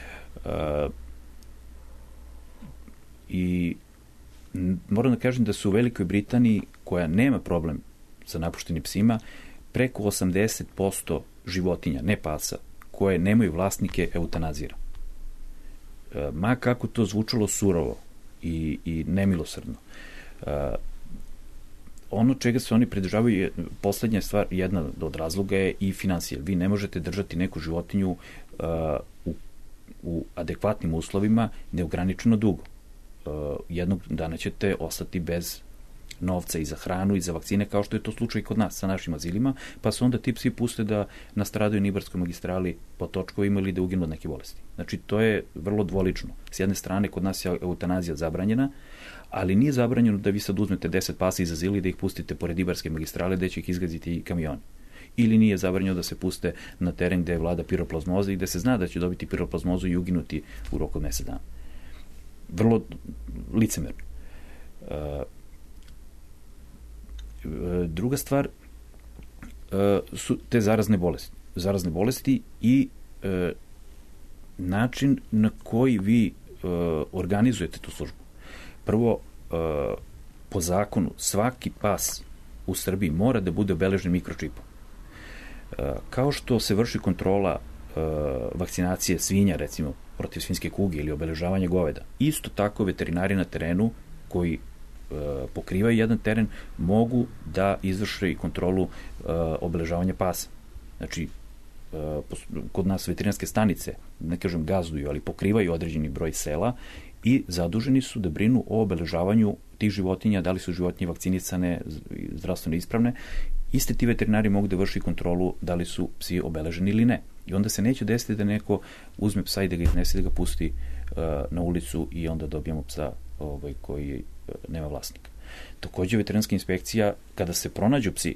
I moram da kažem da se u Velikoj Britaniji, koja nema problem sa napuštenim psima, preko 80% životinja, ne pasa, koje nemaju vlasnike, eutanazira. Ma kako to zvučalo surovo i nemilosrdno. Ono čega se oni pridržavaju je poslednja stvar, jedna od razloga je i finansije. Vi ne možete držati neku životinju u adekvatnim uslovima neograničeno dugo. Jednog dana ćete ostati bez novca i za hranu i za vakcine, kao što je to slučaj kod nas sa našim azilima, pa se onda ti psi puste da nastradaju na Ibarskoj magistrali po točkovima ili da uginu od neke bolesti. Znači, to je vrlo dvolično. S jedne strane, kod nas je eutanazija zabranjena, ali nije zabranjeno da vi sad uzmete 10 pasa iz azila i da ih pustite pored Ibarske magistrale gde će ih izgaziti i kamioni. Ili nije zabranjeno da se puste na teren gde vlada piroplazmoza i gde se zna da će dobiti piroplazmozu i uginuti u roku od mesec dana. Vrlo licemerno. druga stvar su te zarazne bolesti i način na koji vi organizujete tu službu. Prvo, po zakonu, svaki pas u Srbiji mora da bude obeležen mikročipom. Kao što se vrši kontrola vakcinacije svinja, recimo, protiv svinjske kuge ili obeležavanja goveda, isto tako veterinari na terenu koji pokrivaju jedan teren mogu da izvrše i kontrolu obeležavanja pasa. Znači, kod nas veterinarske stanice, ne kažem gazduju, ali pokrivaju određeni broj sela i zaduženi su da brinu o obeležavanju tih životinja, da li su životinje vakcinisane, zdravstveno ispravne. Iste ti veterinari mogu da vrši kontrolu da li su psi obeleženi ili ne. I onda se neće desiti da neko uzme psa i da ga iznese, da ga pusti na ulicu i onda dobijemo psa koji nema vlasnika. Takođe, veterinarska inspekcija, kada se pronađu psi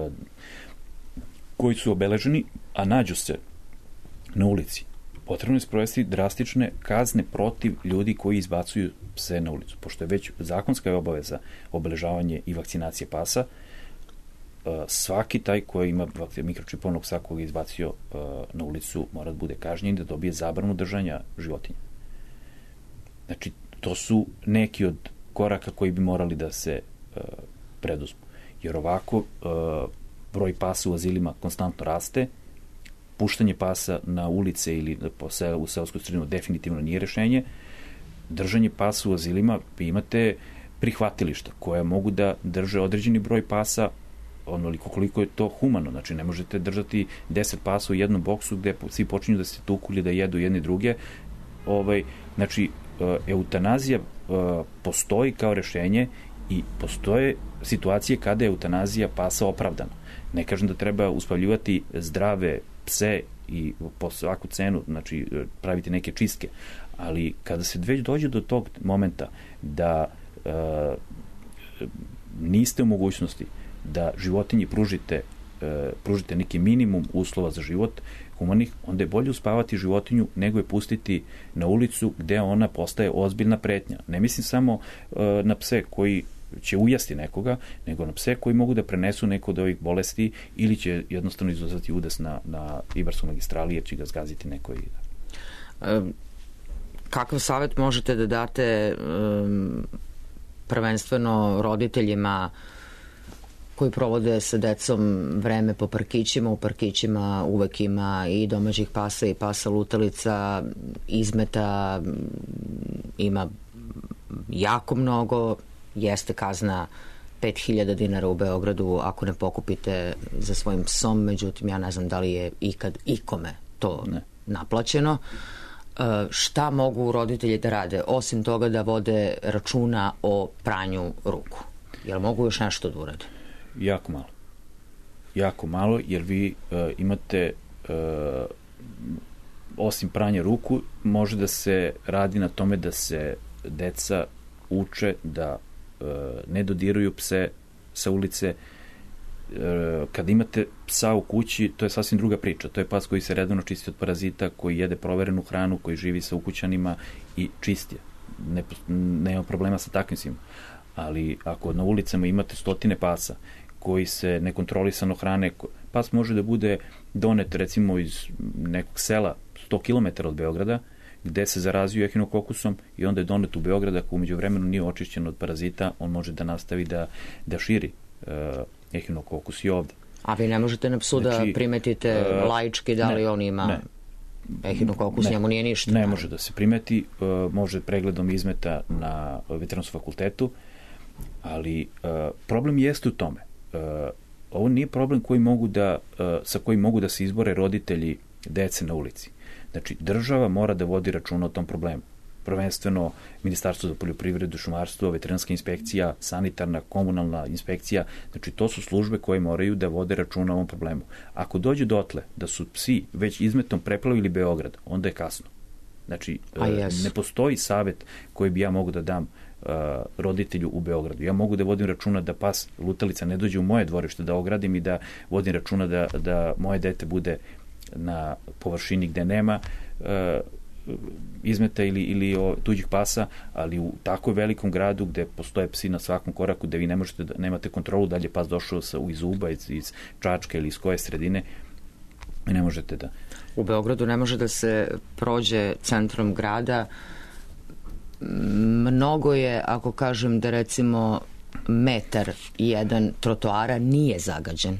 koji su obeleženi, a nađu se na ulici, potrebno je sprovesti drastične kazne protiv ljudi koji izbacuju pse na ulicu. Pošto je već zakonska obaveza obeležavanje i vakcinacije pasa, svaki taj koji ima mikročipovnog psa koji je izbacio na ulicu mora da bude kažnjen i da dobije zabranu držanja životinja. Znači, to su neki od koraka koji bi morali da se preduzmu. Jer ovako broj pasa u azilima konstantno raste, puštanje pasa na ulice ili u seosku sredinu definitivno nije rešenje. Držanje pasa u azilima, vi imate prihvatilišta koja mogu da drže određeni broj pasa onoliko koliko je to humano. Znači, ne možete držati 10 pasa u jednom boksu gde svi počinju da se tuku ili da jedu jedni druge. Znači, eutanazija postoji kao rešenje i postoje situacije kada je eutanazija pasa opravdana. Ne kažem da treba uspavljivati zdrave pse i po svaku cenu, znači praviti neke čistke, ali kada se već dođe do tog momenta da niste u mogućnosti da životinji pružite neki minimum uslova za život humanih, onda je bolje uspavati životinju nego je pustiti na ulicu gde ona postaje ozbiljna pretnja. Ne mislim samo na pse koji će ujasti nekoga, nego na pse koji mogu da prenesu neko od ovih bolesti ili će jednostavno izazvati udes na Ibarskoj magistrali jer će ga zgaziti neko. Kakav savjet možete da date prvenstveno roditeljima koji provode sa decom vreme po parkićima? U parkićima uvek ima i domaćih pasa i pasa lutalica, izmeta ima jako mnogo, jeste kazna 5.000 dinara u Beogradu ako ne pokupite za svojim psom, međutim ja ne znam da li je ikad ikome to naplaćeno. Šta mogu roditelji da rade, osim toga da vode računa o pranju ruku? Jel mogu još nešto da urade? Jako malo. Jako malo, jer vi imate osim pranja ruku, može da se radi na tome da se deca uče da ne dodiruju pse sa ulice. Kada imate psa u kući, to je sasvim druga priča. To je pas koji se redovno čisti od parazita, koji jede proverenu hranu, koji živi sa ukućanima i čisti je. Nema problema sa takvim svima. Ali ako na ulicama imate stotine pasa koji se nekontrolisano hrane, pas može da bude donet recimo iz nekog sela 100 km od Beograda, gde se zarazio ehinokokusom i onda je donet u Beograd, ako umeđu vremenu nije očišćen od parazita, on može da nastavi da širi ehinokokus i ovde. A vi ne možete na psu da primetite laički da li on ima ehinokokus, njemu nije ništa? Ne može da se primeti, može pregledom izmeta na veterinarskom fakultetu, ali problem jeste u tome. Ovo nije problem sa kojim mogu da se izbore roditelji dece na ulici. Znači, država mora da vodi računa o tom problemu. Prvenstveno Ministarstvo za poljoprivredu, šumarstvo, veterinarska inspekcija, sanitarna, komunalna inspekcija, znači to su službe koje moraju da vode računa o ovom problemu. Ako dođe dotle da su psi već izmetom preplavili Beograd, onda je kasno. Znači, ne postoji savet koji bi ja mogu da dam roditelju u Beogradu. Ja mogu da vodim računa da pas lutalica ne dođe u moje dvorište, da ogradim i da vodim računa da moje dete bude na površini gde nema izmeta ili tuđih pasa, ali u tako velikom gradu gde postoje psi na svakom koraku, gde vi ne možete da nemate kontrolu da li je pas došao iz Uba, iz Čačka ili iz koje sredine, i ne možete da... U Beogradu ne može da se prođe centrom grada. Mnogo je, ako kažem da recimo metar jedan trotoara nije zagađen.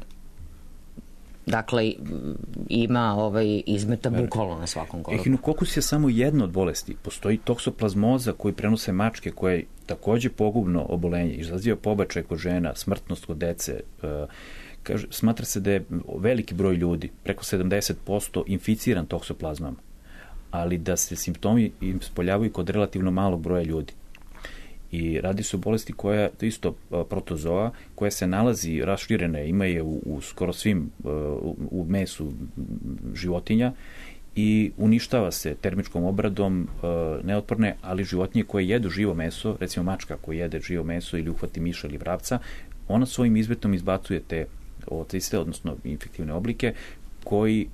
Dakle, ima izmeta bukvalno na svakom koraku. Ehinokokus je samo jedna od bolesti. Postoji toksoplazmoza koji prenose mačke, koja je takođe pogubno obolenje, izaziva pobačaj kod žena, smrtnost kod dece. Smatra se da je veliki broj ljudi, preko 70%, inficiran toksoplazmama, ali da se simptomi im spoljavaju kod relativno malog broja ljudi. I radi se o bolesti koja, to isto protozoa, koja se nalazi raširena, ima je u skoro svim, u mesu životinja i uništava se termičkom obradom neotporne, ali životinje koje jedu živo meso, recimo mačka koja jede živo meso ili uhvati miša ili vrapca, ona svojim izmetom izbacuje te ociste, odnosno infektivne oblike, koji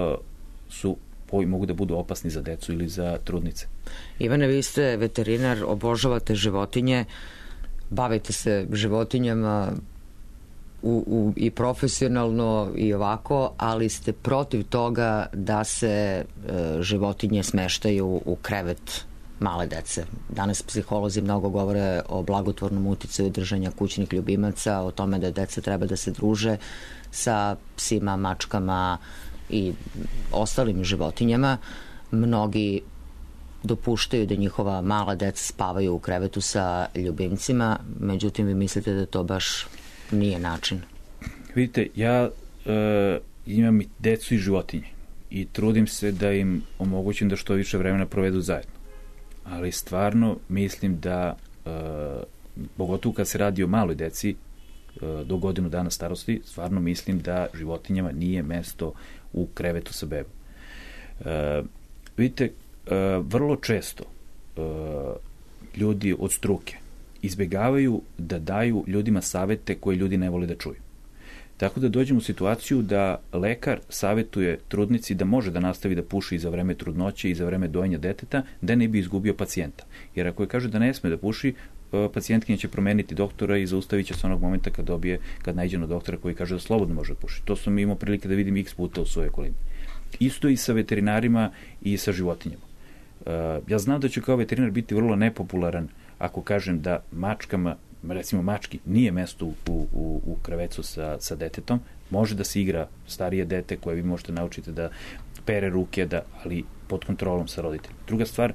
mogu da budu opasni za decu ili za trudnice. Ivane, vi ste veterinar, obožavate životinje, bavite se životinjama i profesionalno i ovako, ali ste protiv toga da se životinje smeštaju u krevet male dece. Danas psiholozi mnogo govore o blagotvornom uticaju držanja kućnih ljubimaca, o tome da deca treba da se druže sa psima, mačkama i ostalim životinjama. Mnogi dopuštaju da njihova mala deca spavaju u krevetu sa ljubimcima, međutim vi mislite da to baš nije način. Vidite, ja imam i decu i životinje i trudim se da im omogućim da što više vremena provedu zajedno. Ali stvarno mislim da, pogotovo kad se radi o maloj deci, do godinu dana starosti, stvarno mislim da životinjama nije mesto u krevetu sa bebom. Vidite, vrlo često ljudi od struke izbegavaju da daju ljudima savete koje ljudi ne vole da čuju. Tako da dođemo u situaciju da lekar savetuje trudnici da može da nastavi da puši i za vreme trudnoće i za vreme dojenja deteta, da ne bi izgubio pacijenta. Jer ako je kaže da ne sme da puši, pacijentkinja će promeniti doktora i zaustavit će se onog momenta kad naiđe na doktora koji kaže da slobodno može da puši. To sam imao prilike da vidim x puta u svojoj okolini. Isto i sa veterinarima i sa životinjama. Ja znam da ću kao veterinar biti vrlo nepopularan ako kažem da mačkama, recimo mački, nije mesto u krevecu sa detetom. Može da se igra starije dete koje vi možete naučiti da pere ruke, ali pod kontrolom sa roditeljem. Druga stvar,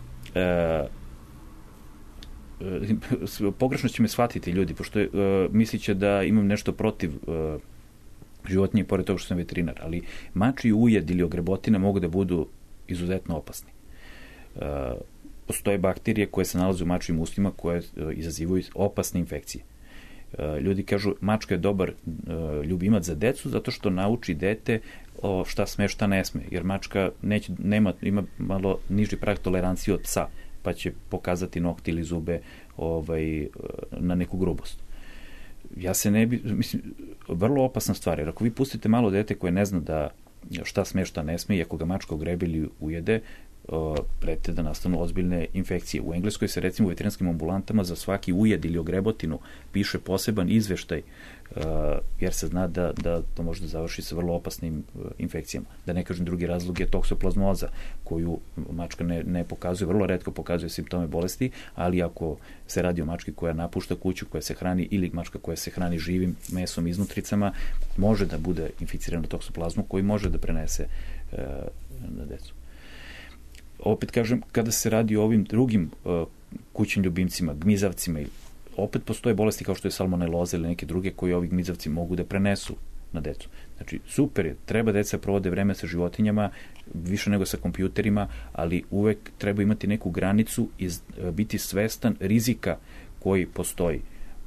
pogrešno će me shvatiti ljudi, pošto mislit će da imam nešto protiv životinje, pored toga što sam veterinar, ali mačji ujed ili ogrebotina mogu da budu izuzetno opasni. Postoje bakterije koje se nalaze u mačjim ustima koje izazivaju opasne infekcije. Ljudi kažu mačka je dobar ljubimac za decu zato što nauči dete šta sme, šta ne sme, jer mačka ima malo niži prag tolerancije od psa, pa će pokazati nokti ili zube na neku grubost. Ja se ne bi, mislim, vrlo opasna stvar, jer ako vi pustite malo dete koje ne zna da šta sme, šta ne sme, i ako ga mačka ogrebe ili ujede, prete da nastanu ozbiljne infekcije. U Engleskoj se recimo u veterinarskim ambulantama za svaki ujed ili ogrebotinu piše poseban izveštaj, jer se zna da to može da završi sa vrlo opasnim infekcijama. Da ne kažem, drugi razlog je toksoplazmoza, koju mačka ne pokazuje, vrlo retko pokazuje simptome bolesti, ali ako se radi o mački koja napušta kuću, koja se hrani, ili mačka koja se hrani živim mesom iznutricama, može da bude inficirana toksoplazmom koji može da prenese na decu. Opet kažem, kada se radi o ovim drugim kućnim ljubimcima, gmizavcima, opet postoje bolesti kao što je salmoneloza ili neke druge koje ovi gmizavci mogu da prenesu na decu. Znači, super je, treba deca provode vreme sa životinjama, više nego sa kompjuterima, ali uvek treba imati neku granicu i biti svestan rizika koji postoji.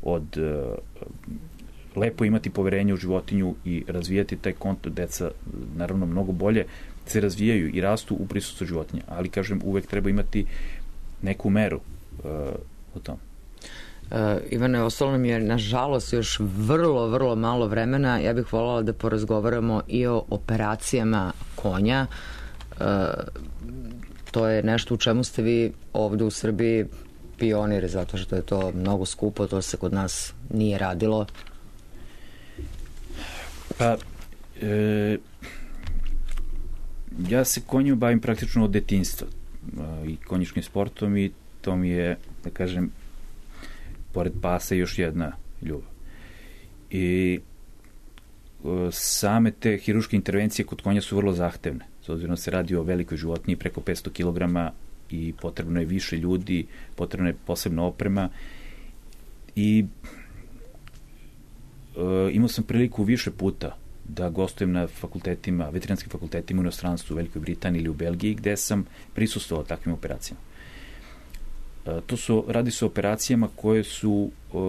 Lepo imati poverenje u životinju i razvijati taj kontakt. Deca, naravno, mnogo bolje se razvijaju i rastu u prisustvu životinja, ali kažem, uvek treba imati neku meru u tom. Ivane, ostalo nam je nažalost još vrlo malo vremena. Ja bih voljela da porazgovaramo i o operacijama konja. to je nešto u čemu ste vi ovde u Srbiji pioniri, zato što je to mnogo skupo, to se kod nas nije radilo. Pa, ja se konjom bavim praktično od detinjstva i konjičkim sportom i to mi je, da kažem, pored pasa još jedna ljubav. I same te hirurške intervencije kod konja su vrlo zahtevne, s obzirom da se radi o velikoj životinji preko 500 kg i potrebno je više ljudi, potrebna je posebna oprema i imao sam priliku više puta da gostujem na fakultetima, veterinarskim fakultetima u inostranstvu, u Velikoj Britaniji ili u Belgiji, gde sam prisustvovao takvim operacijama. Radi se o operacijama koje su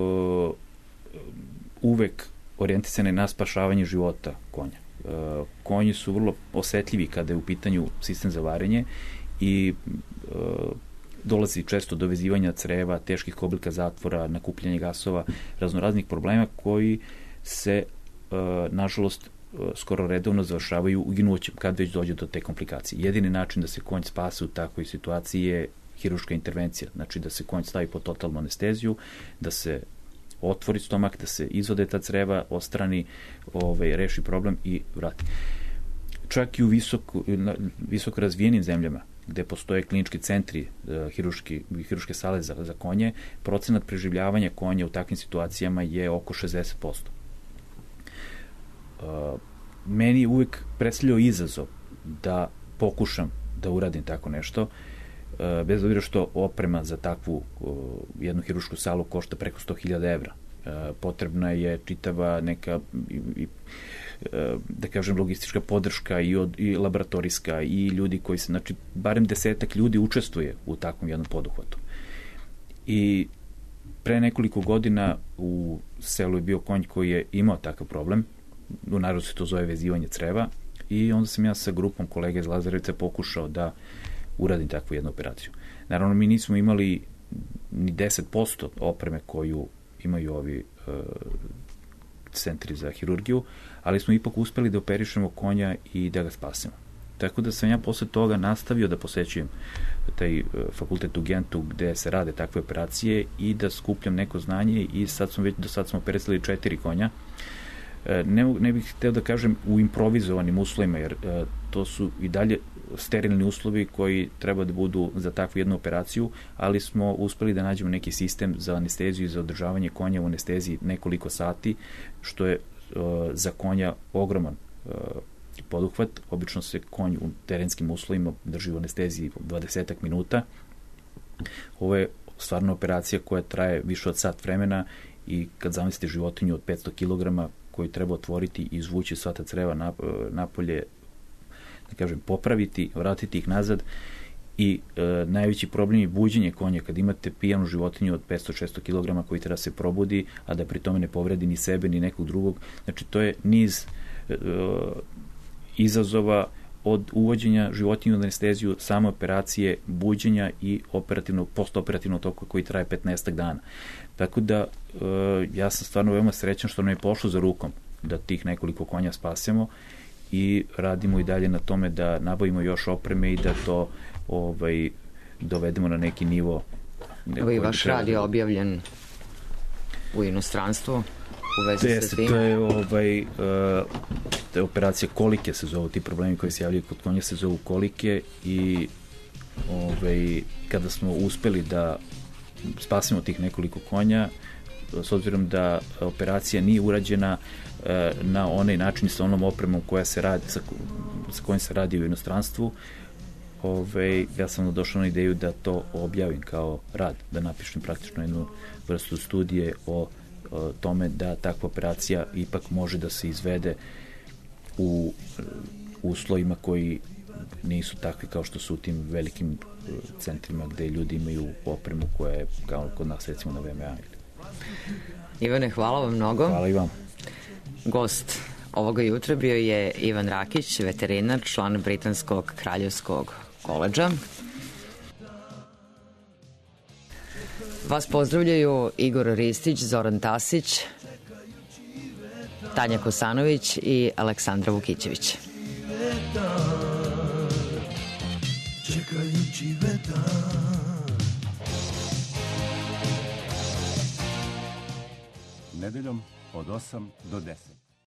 uvek orijentisane na spašavanje života konja. Konji su vrlo osetljivi kada je u pitanju sistem za varenje i dolazi često do vezivanja creva, teških oblika zatvora, nakupljanja gasova, raznoraznih problema koji se, nažalost, skoro redovno završavaju uginućem kad već dođe do te komplikacije. Jedini način da se konj spase u takvoj situaciji je hirurška intervencija, znači da se konj stavi pod totalnu anesteziju, da se otvori stomak, da se izvode ta creva, ostrani, reši problem i vrati. Čak i u visoko razvijenim zemljama, gde postoje klinički centri, hirurške sale za konje, procenat preživljavanja konja u takvim situacijama je oko 60%. Meni je uvek predstavljao izazov da pokušam da uradim tako nešto, bez obzira što oprema za takvu jednu hiruršku salu košta preko 100.000 evra. Potrebna je čitava neka, da kažem, logistička podrška i laboratorijska i ljudi koji se, znači, barem 10 ljudi učestvuje u takvom jednom poduhvatu. I pre nekoliko godina u selu je bio konj koji je imao takav problem, u narodu se to zove vezivanje creva, i onda sam ja sa grupom kolega iz Lazarevice pokušao da uradim takvu jednu operaciju. Naravno, mi nismo imali ni 10% opreme koju imaju ovi centri za hirurgiju, ali smo ipak uspeli da operišemo konja i da ga spasimo. Tako da sam ja posle toga nastavio da posećujem taj fakultet u Gentu gde se rade takve operacije i da skupljam neko znanje i do sad smo operisali 4 konja. Ne bih hteo da kažem u improvizovanim uslovima, jer to su i dalje sterilni uslovi koji treba da budu za takvu jednu operaciju, ali smo uspeli da nađemo neki sistem za anesteziju i za održavanje konja u anesteziji nekoliko sati, što je za konja ogroman poduhvat. Obično se konj u terenskim uslovima drži u anesteziji 20 minuta. Ovo je stvarno operacija koja traje više od sat vremena i kad zamislite životinju od 500 kg koju treba otvoriti i izvući sva ta creva napolje, da kažem, popraviti, vratiti ih nazad i najveći problem je buđenje konja kad imate pijanu životinju od 500-600 kg koji treba se probudi, a da pri tome ne povredi ni sebe ni nekog drugog. Znači, to je niz izazova od uvođenja životinju na anesteziju, same operacije, buđenja i postoperativnog toka koji traje 15 dana. Tako da ja sam stvarno veoma srećan što nam je pošlo za rukom da tih nekoliko konja spasemo i radimo i dalje na tome da nabavimo još opreme i da to dovedemo na neki nivo. I vaš rad je objavljen u inostranstvu u vezi sa tim? To je operacija kolike se zovu, ti problemi koji se javljaju kod konja se zovu kolike i kada smo uspeli da spasimo tih nekoliko konja, s obzirom da operacija nije urađena na onaj način sa onom opremom koja se radi, sa kojom se radi u inostranstvu, ja sam došao na ideju da to objavim kao rad, da napišem praktično jednu vrstu studije o tome da takva operacija ipak može da se izvede u uslovima koji nisu takvi kao što su u tim velikim centrima gde ljudi imaju opremu koja je kao kod nas recimo na VMA. Ivane, hvala vam mnogo. Hvala i vam. Gost ovoga jutra bio je Ivan Rakić, veterinar, član Britanskog kraljevskog koledža. Vas pozdravljaju Igor Ristić, Zoran Tasić, Tanja Kosanović i Aleksandra Vukićević. čekajući vetar. Nedeljom od 8 do 10.